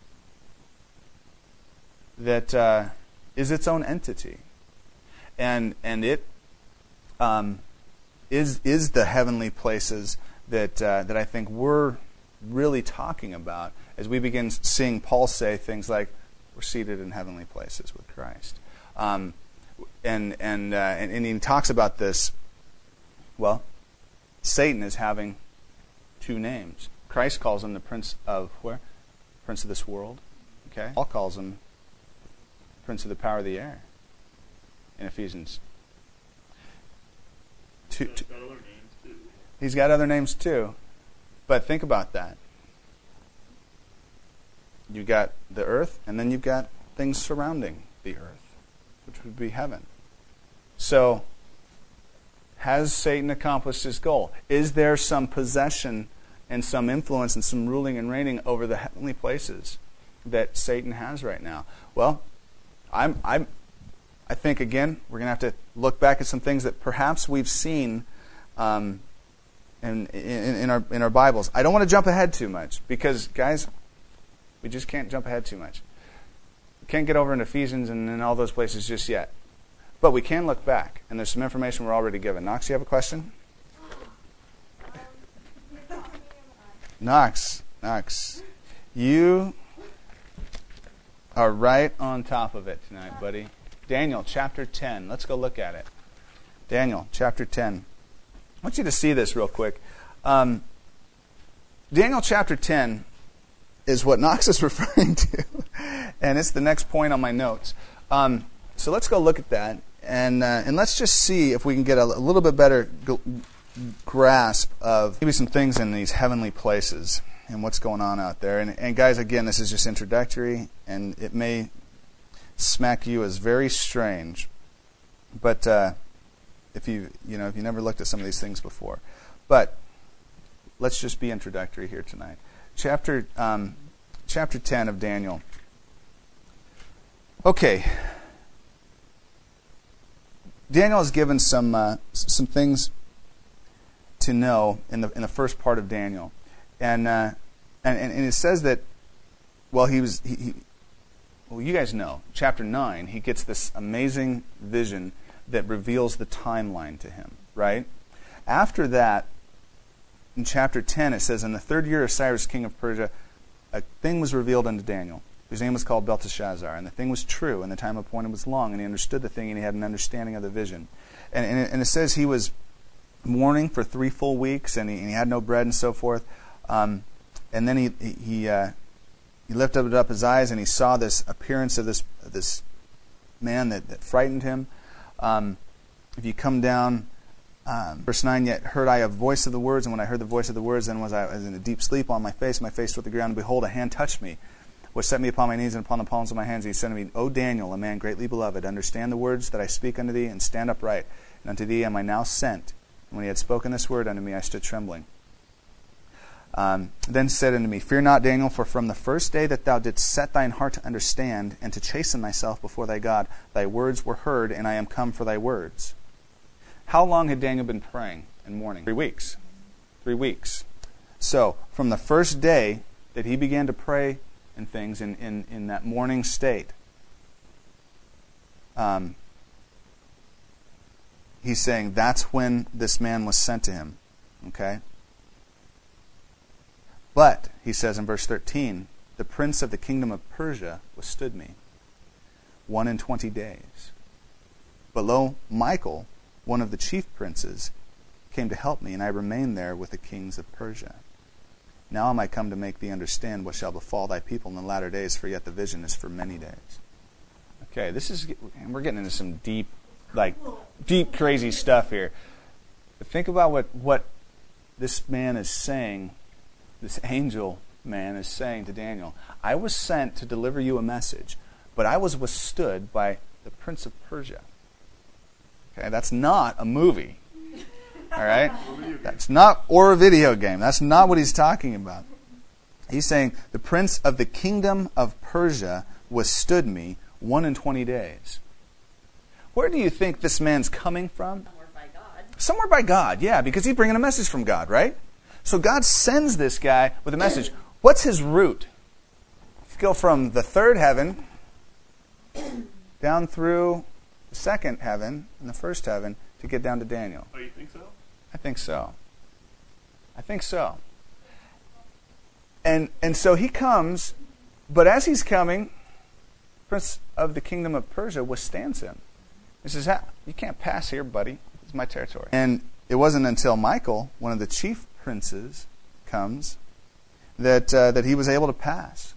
that uh, is its own entity, and and it um, is is the heavenly places that uh, that I think we're really talking about as we begin seeing Paul say things like we're seated in heavenly places with Christ, um, and and, uh, and and he talks about this. Well, Satan is having two names. Christ calls him the prince of where? Prince of this world. Okay. Paul calls him prince of the power of the air in Ephesians. Two, two,
He's got other names too.
He's got other names too. But think about that. You've got the earth, and then you've got things surrounding the earth, which would be heaven. So, has Satan accomplished his goal? Is there some possession and some influence and some ruling and reigning over the heavenly places that Satan has right now? Well, I'm, I'm, I think, again, we're going to have to look back at some things that perhaps we've seen um, in, in, in, our, in our Bibles. I don't want to jump ahead too much because, guys, we just can't jump ahead too much. We can't get over in Ephesians and in all those places just yet. But we can look back, and there's some information we're already given. Knox, you have a question? Knox, Knox, you are right on top of it tonight, buddy. Daniel chapter ten. Let's go look at it. Daniel chapter ten. I want you to see this real quick. Um, Daniel chapter ten is what Knox is referring to. And it's the next point on my notes. Um, so let's go look at that. And uh, and let's just see if we can get a, a little bit better g- grasp of maybe some things in these heavenly places and what's going on out there. And, and guys, again, this is just introductory, and it may smack you as very strange. But uh, if you you know if you never looked at some of these things before, but let's just be introductory here tonight. Chapter um, chapter ten of Daniel. Okay. Daniel is given some uh, some things to know in the in the first part of Daniel, and uh, and and it says that, well, he was he, he well, you guys know, chapter nine, he gets this amazing vision that reveals the timeline to him, right? After that, in chapter ten, it says, in the third year of Cyrus, king of Persia, a thing was revealed unto Daniel, whose name was called Belteshazzar. And the thing was true, and the time appointed was long, and he understood the thing, and he had an understanding of the vision. And, and, it, and it says he was mourning for three full weeks, and he, and he had no bread and so forth. Um, and then he he uh, he lifted up his eyes, and he saw this appearance of this of this man that, that frightened him. Um, if you come down, um, verse nine, yet heard I a voice of the words, and when I heard the voice of the words, then was I was in a deep sleep on my face, my face toward the ground, and behold, a hand touched me, which set me upon my knees and upon the palms of my hands. He said to me, O Daniel, a man greatly beloved, understand the words that I speak unto thee, and stand upright. And unto thee am I now sent. And when he had spoken this word unto me, I stood trembling. Um, then said unto me, Fear not, Daniel, for from the first day that thou didst set thine heart to understand, and to chasten thyself before thy God, thy words were heard, and I am come for thy words. How long had Daniel been praying and mourning? Three weeks. Three weeks. So, from the first day that he began to pray and things in, in, in that morning state, um, he's saying that's when this man was sent to him. Okay? But, he says in verse thirteen, the prince of the kingdom of Persia withstood me one and twenty days. But lo, Michael, one of the chief princes, came to help me, and I remained there with the kings of Persia. Now am I come to make thee understand what shall befall thy people in the latter days, for yet the vision is for many days. Okay, this is, we're getting into some deep, like, deep, crazy stuff here. But think about what, what this man is saying, this angel man is saying to Daniel. I was sent to deliver you a message, but I was withstood by the prince of Persia. Okay, that's not a movie. All right? That's not, or a video game. That's not what he's talking about. He's saying, the prince of the kingdom of Persia withstood me one and twenty days. Where do you think this man's coming from?
Somewhere by God.
Somewhere by God, yeah, because he's bringing a message from God, right? So God sends this guy with a message. What's his route? Let's go from the third heaven down through the second heaven and the first heaven to get down to Daniel.
Oh, you think so?
I think so. I think so. And and so he comes, but as he's coming, Prince of the Kingdom of Persia withstands him. He says, you can't pass here, buddy. It's my territory. And it wasn't until Michael, one of the chief princes, comes that uh, that he was able to pass.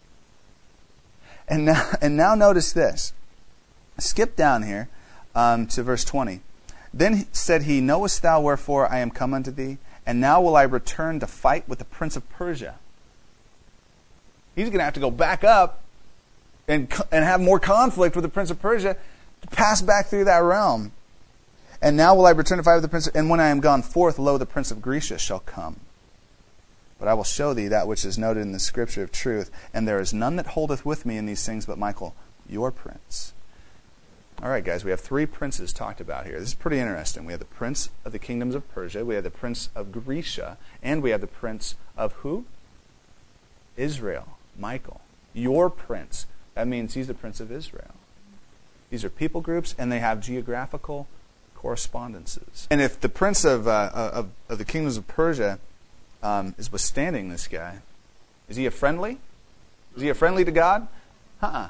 And now, and now notice this. Skip down here um, to verse twenty. Then said he, Knowest thou wherefore I am come unto thee? And now will I return to fight with the prince of Persia. He's going to have to go back up and and have more conflict with the prince of Persia to pass back through that realm. And now will I return to fight with the prince, and when I am gone forth, lo, the prince of Grecia shall come. But I will show thee that which is noted in the scripture of truth, and there is none that holdeth with me in these things but Michael, your prince. All right, guys, we have three princes talked about here. This is pretty interesting. We have the prince of the kingdoms of Persia, we have the prince of Grecia, and we have the prince of who? Israel, Michael, your prince. That means he's the prince of Israel. These are people groups, and they have geographical correspondences. And if the prince of uh, of, of the kingdoms of Persia um, is withstanding this guy, is he a friendly? Is he a friendly to God? Uh-uh.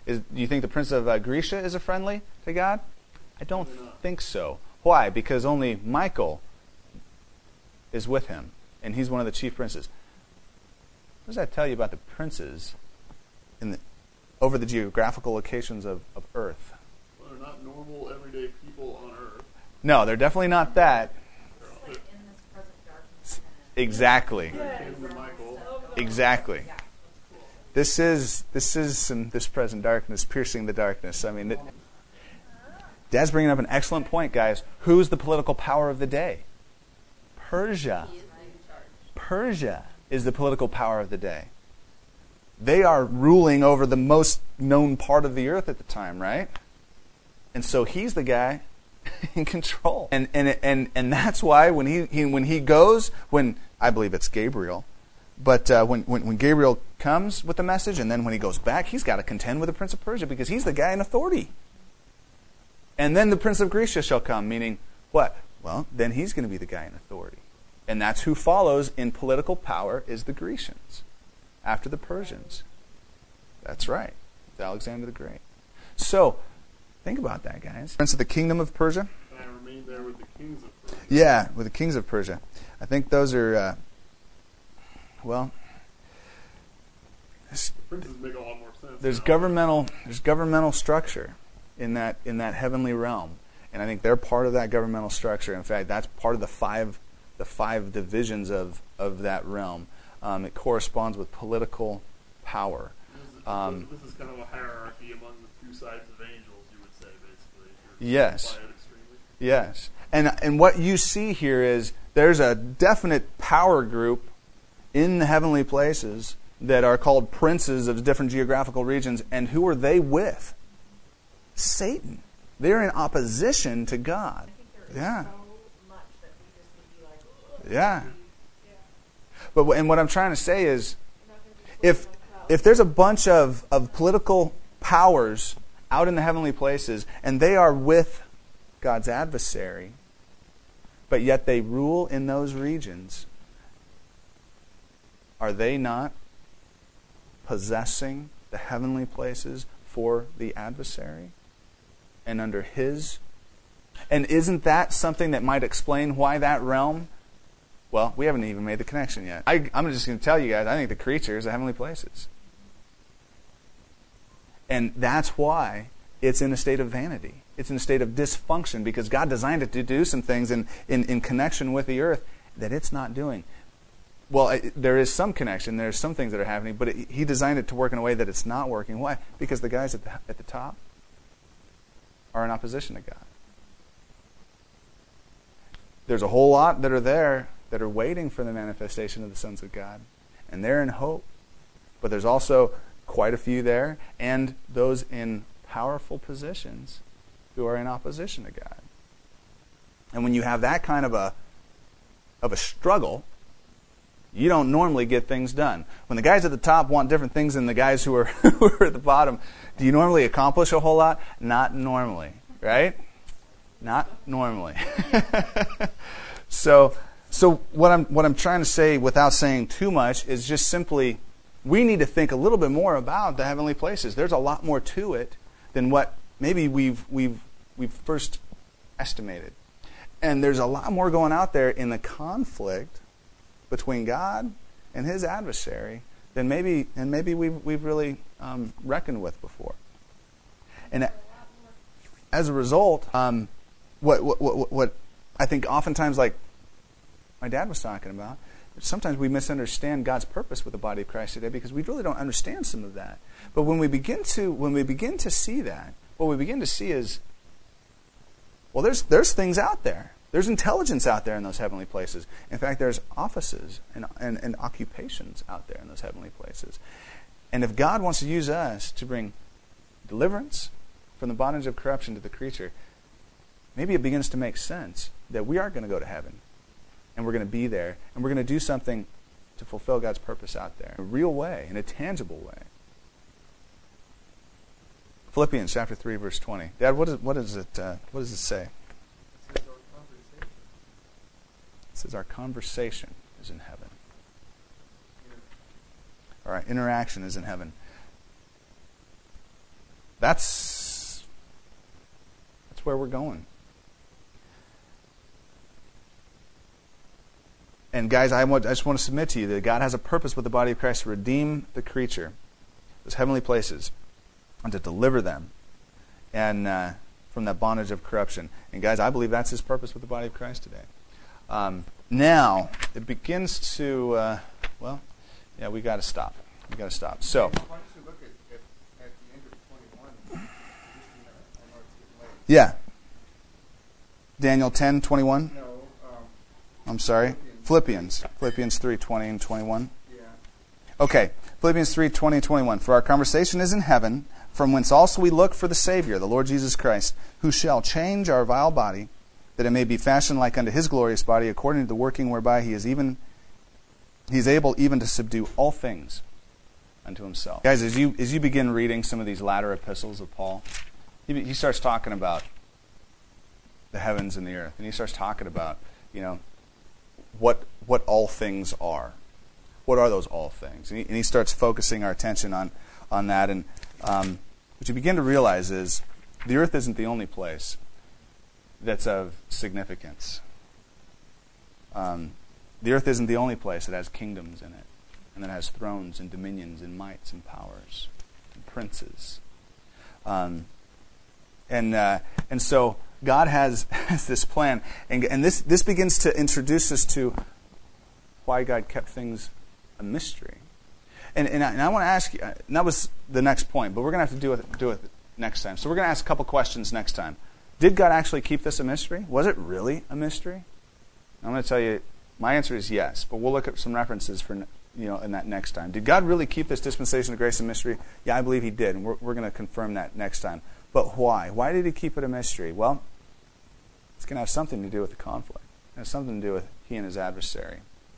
Is, do you think the prince of uh, Grecia is a friendly to God? I don't
Probably not.
think so. Why? Because only Michael is with him, and he's one of the chief princes. What does that tell you about the princes in the, over the geographical locations of, of Earth?
Well, they're not normal, everyday people on Earth.
No, they're definitely not that.
They're all,
Like in this present darkness.
Exactly.
they're kin to Michael.
Exactly.
Yeah, that's cool.
This is this is some this present darkness piercing the darkness. I mean, it, Dad's bringing up an excellent point, guys. Who's the political power of the day? Persia.
He is in charge.
Persia is the political power of the day. They are ruling over the most known part of the earth at the time, right? And so he's the guy in control. And and and and that's why when he, he when he goes, when I believe it's Gabriel, but uh, when, when when Gabriel comes with the message, and then when he goes back, he's got to contend with the prince of Persia because he's the guy in authority. And then the prince of Grecia shall come, meaning what? Well, then he's going to be the guy in authority. And that's who follows in political power is the Grecians, after the Persians. That's right. It's Alexander the Great. So, think about that, guys. Prince of the kingdom of Persia?
And I remained there with the kings of Persia.
Yeah, with the kings of Persia. I think those are, uh, well,
The princes make a lot more sense.
there's
now.
governmental there's governmental structure in that in that heavenly realm, and I think they're part of that governmental structure. In fact, that's part of the five the five divisions of of that realm. Um, it corresponds with political power.
This is,
Um,
this is kind of a hierarchy among the two sides of angels, you would say, basically. if you're
Yes.
simplifying it extremely.
Yes, and and what you see here is there's a definite power group in the heavenly places that are called princes of different geographical regions, and who are they with? Satan. They're in opposition to God.
I think there is
Yeah.
so much that we just would be like, "Ugh."
Yeah.
Yeah.
But and what I'm trying to say is,
We're not gonna be
if
floating on clouds.
if there's a bunch of, of political powers out in the heavenly places, and they are with God's adversary, but yet they rule in those regions, are they not possessing the heavenly places for the adversary and under his? And isn't that something that might explain why that realm? Well, we haven't even made the connection yet. I, I'm just going to tell you guys, I think the creatures are heavenly places. And that's why it's in a state of vanity. It's in a state of dysfunction because God designed it to do some things in, in, in connection with the earth that it's not doing. Well, it, there is some connection. There's some things that are happening, but it, He designed it to work in a way that it's not working. Why? Because the guys at the, at the top are in opposition to God. There's a whole lot that are there that are waiting for the manifestation of the sons of God, and they're in hope. But there's also quite a few there, and those in powerful positions who are in opposition to God. And when you have that kind of a of a struggle, you don't normally get things done. When the guys at the top want different things than the guys who are, who are at the bottom, do you normally accomplish a whole lot? Not normally, right? Not normally. so, so what I'm what I'm trying to say, without saying too much, is just simply we need to think a little bit more about the heavenly places. There's a lot more to it than what maybe we've we've we've first estimated. And there's a lot more going out there in the conflict between God and His adversary than maybe and maybe we've we've really um, reckoned with before. And as a result, um, what, what what what I think oftentimes, like my dad was talking about, sometimes we misunderstand God's purpose with the body of Christ today because we really don't understand some of that. But when we begin to when we begin to see that, what we begin to see is, well, there's there's things out there. There's intelligence out there in those heavenly places. In fact, there's offices and, and, and occupations out there in those heavenly places. And if God wants to use us to bring deliverance from the bondage of corruption to the creature, maybe it begins to make sense that we are going to go to heaven. And we're going to be there. And we're going to do something to fulfill God's purpose out there. In a real way, in a tangible way. Philippians chapter three, verse twenty. Dad, what, is, what, is it, uh, what does it say? It says our conversation is in heaven. All right, interaction is in heaven. that's that's where we're going. And guys, I, want, I just want to submit to you that God has a purpose with the body of Christ to redeem the creature, those heavenly places, and to deliver them and uh, from that bondage of corruption. And guys, I believe that's His purpose with the body of Christ today. Um, now, it begins to, uh, well, yeah, we got to stop. We got to stop. So,
Why don't you look at, at, at the end of twenty-one? Just in the, I know it's getting late.
yeah. Daniel ten twenty-one.
No, um,
I'm sorry. Philippians. Philippians three twenty and twenty-one.
yeah.
Okay. Philippians three twenty and twenty-one. For our conversation is in heaven, from whence also we look for the Savior, the Lord Jesus Christ, who shall change our vile body, that it may be fashioned like unto His glorious body, according to the working whereby He is even He is able even to subdue all things unto Himself. Guys, as you as you begin reading some of these latter epistles of Paul, he, he starts talking about the heavens and the earth, and he starts talking about, you know, what what all things are. What are those all things? And he, and he starts focusing our attention on on that. And um, what you begin to realize is the earth isn't the only place that's of significance. Um, the earth isn't the only place that has kingdoms in it, and that has thrones and dominions and mights and powers and princes. Um, and uh, and so God has, has this plan, and and this this begins to introduce us to why God kept things a mystery. And and I, and I want to ask you, and that was the next point, but we're going to have to do it do it next time. So we're going to ask a couple questions next time. Did God actually keep this a mystery? Was it really a mystery? I'm going to tell you, my answer is yes, but we'll look at some references for, you know, in that next time. Did God really keep this dispensation of grace a mystery? Yeah, I believe He did, and we're, we're going to confirm that next time. But why? Why did He keep it a mystery? Well, it's going to have something to do with the conflict. It has something to do with He and His adversary.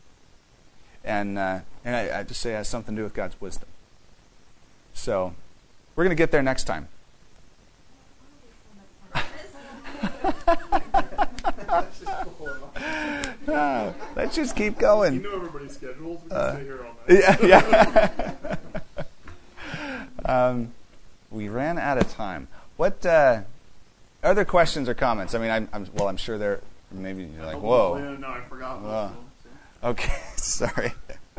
And uh, and I, I just say it has something to do with God's wisdom. So, we're going to get there next time. Ah, let's just keep going.
You know everybody's schedules. We can
Uh,
stay here all night.
Yeah, yeah. um, we ran out of time. What uh, other questions or comments? I mean, I'm, I'm well. I'm sure there. Maybe you're like,
Oh,
whoa.
yeah, no, I forgot.
Whoa.
Whoa.
Okay, sorry.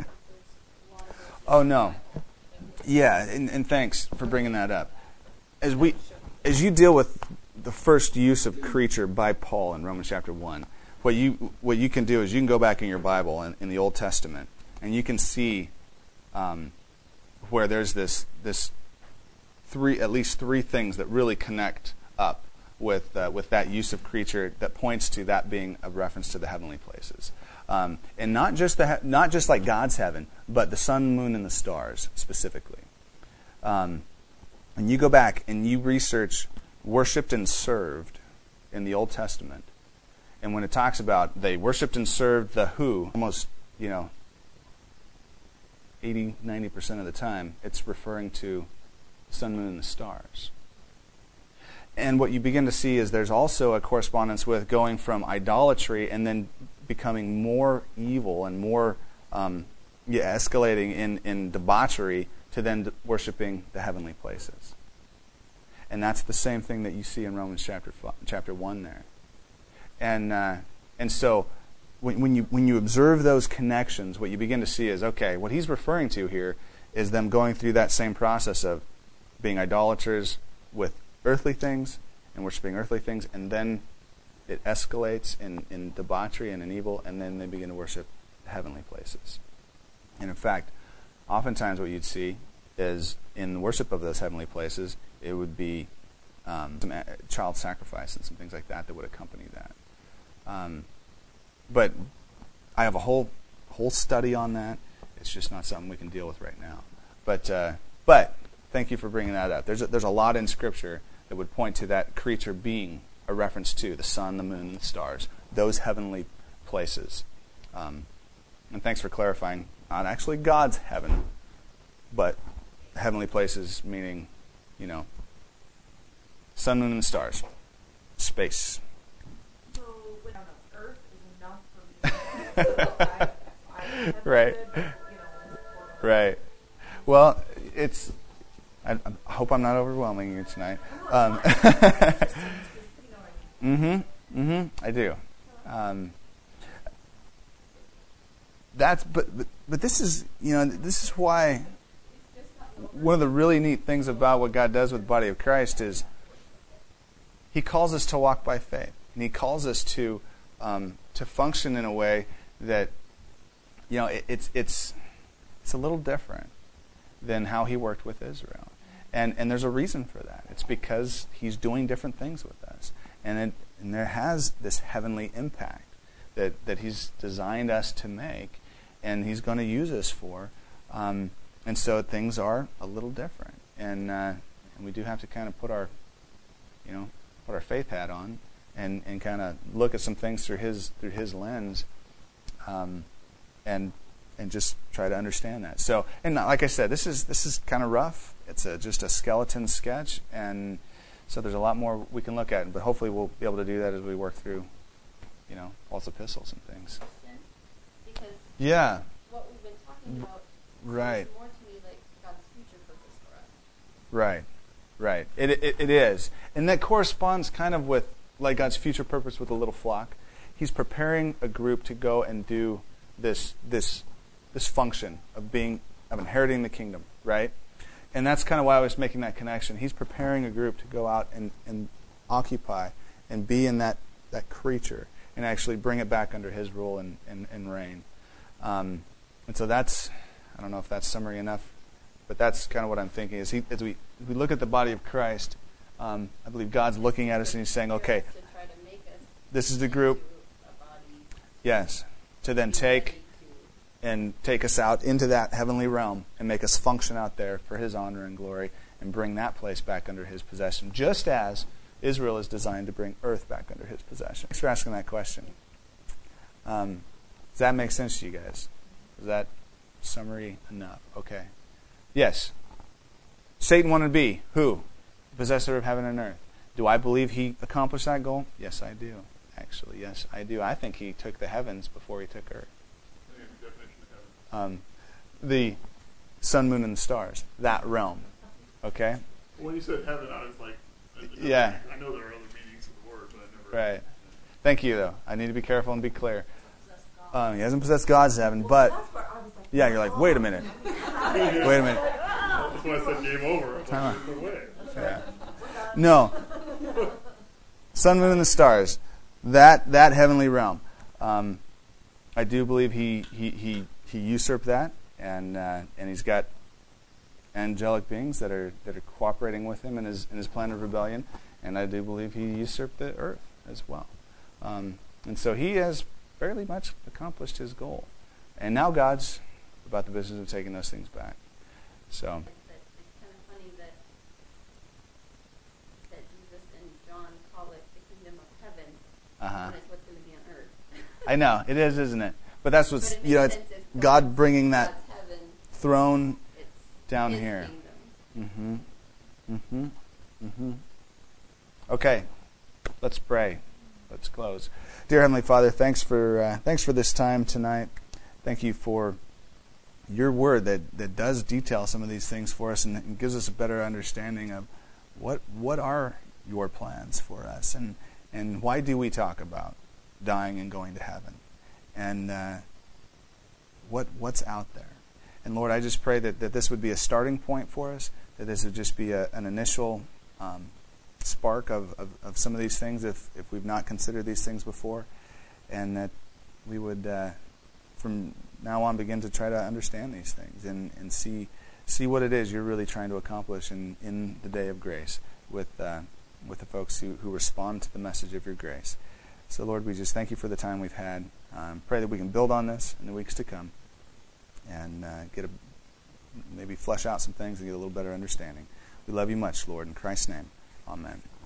Oh no. Yeah, and, and thanks for bringing that up. As we, as you deal with the first use of creature by Paul in Romans chapter one, what you what you can do is you can go back in your Bible in, in the Old Testament, and you can see um, where there's this this three at least three things that really connect up with uh, with that use of creature that points to that being a reference to the heavenly places. Um, and not just the not just like God's heaven, but the sun, moon, and the stars specifically. Um, and you go back and you research worshipped and served in the Old Testament, and when it talks about they worshipped and served the who, almost you know eighty, ninety percent of the time, it's referring to the sun, moon, and the stars. And what you begin to see is there's also a correspondence with going from idolatry and then becoming more evil and more um, yeah, escalating in, in debauchery to then d- worshiping the heavenly places. And that's the same thing that you see in Romans chapter five, chapter one there. And uh, and so when, when you when you observe those connections, what you begin to see is, okay, what he's referring to here is them going through that same process of being idolaters with earthly things and worshiping earthly things, and then it escalates in, in debauchery and in evil, and then they begin to worship heavenly places. And in fact, oftentimes what you'd see is in the worship of those heavenly places, it would be um, some child sacrifice and some things like that that would accompany that. Um, but I have a whole whole study on that. It's just not something we can deal with right now. But uh, but thank you for bringing that up. There's a, there's a lot in Scripture that would point to that creature being a reference to the sun, the moon, and the stars, those heavenly places. Um, and thanks for clarifying, not actually God's heaven, but heavenly places, meaning, you know, sun, moon, and stars, space.
So, when on earth is enough for me. So I, I
Right.
been, you know,
Right. Well, it's I, I hope I'm not overwhelming you tonight. Um, mm-hmm. Mm-hmm. I do. Um, that's but, but but this is you know this is why one of the really neat things about what God does with the body of Christ is He calls us to walk by faith, and He calls us to um, to function in a way that you know it, it's it's it's a little different than how He worked with Israel, and and there's a reason for that. It's because He's doing different things with us, and it, and there has this heavenly impact that that He's designed us to make, and He's going to use us for. Um, And so things are a little different, and uh, and we do have to kind of put our, you know, put our faith hat on, and, and kind of look at some things through his through his lens, um, and and just try to understand that. So, and like I said, this is this is kind of rough. It's a, just a skeleton sketch, and so there's a lot more we can look at. But hopefully, we'll be able to do that as we work through, you know, Paul's epistles and things.
Question? Because
Yeah.
what we've been talking about
Right.
seems more to me like God's future purpose for us.
Right, right. It, it it is, and that corresponds kind of with like God's future purpose with the little flock. He's preparing a group to go and do this this this function of being of inheriting the kingdom, right? And that's kind of why I was making that connection. He's preparing a group to go out and, and occupy and be in that, that creature and actually bring it back under His rule and, and, and reign. Um, and so that's, I don't know if that's summary enough, but that's kind of what I'm thinking. Is he, as we we look at the body of Christ, um, I believe God's looking at us and He's saying, okay,
To try to make us
this is the group,
into a body
yes, to then
ready
take
to-
and take us out into that heavenly realm and make us function out there for His honor and glory and bring that place back under His possession, just as Israel is designed to bring earth back under His possession. Thanks for asking that question. Um, does that make sense to you guys? Is that summary enough? Okay. Yes. Satan wanted to be who? Possessor of heaven and earth. Do I believe he accomplished that goal? Yes, I do. Actually, yes, I do. I think he took the heavens before he took earth. Um, the sun, moon, and the stars. That realm. Okay?
When you said heaven, I was like, I know,
Yeah.
I know there are other meanings of the word, but I never.
Right. Thank you, though. I need to be careful and be clear. Um, he hasn't possessed God's heaven, but
That's where I was like,
yeah, you're like, wait a minute. Wait a minute.
That's why I said game over. I was
Time
like,
out.
no way.
Yeah. No. Sun, moon, and the stars. That that heavenly realm. Um, I do believe he he he, he usurped that, and uh, and he's got angelic beings that are that are cooperating with him in his in his plan of rebellion, and I do believe he usurped the earth as well. Um, and so he has fairly much accomplished his goal, and now God's about the business of taking those things back. So.
It's, it's kind of funny that that Jesus and John call it the kingdom of heaven,
Uh-huh.
and it's what's going to be on earth.
I know it is, isn't it? But that's what's
But it
you know,
makes
it's
sense if
God
God's-
bringing that
God's heaven,
throne
it's
down
His
here.
kingdom.
Mm-hmm. Mm-hmm. Mm-hmm. Okay, let's pray. Let's close. Dear Heavenly Father, thanks for uh, thanks for this time tonight. Thank you for your word that, that does detail some of these things for us and, and gives us a better understanding of what what are your plans for us and and why do we talk about dying and going to heaven and uh, what what's out there. And Lord, I just pray that, that this would be a starting point for us, that this would just be a, an initial um, spark of, of, of some of these things if, if we've not considered these things before, and that we would, uh, from now on, begin to try to understand these things and, and see see what it is you're really trying to accomplish in, in the day of grace with uh, with the folks who, who respond to the message of your grace. So, Lord, we just thank you for the time we've had. Um, pray that we can build on this in the weeks to come and uh, get a maybe flesh out some things and get a little better understanding. We love you much, Lord. In Christ's name, amen.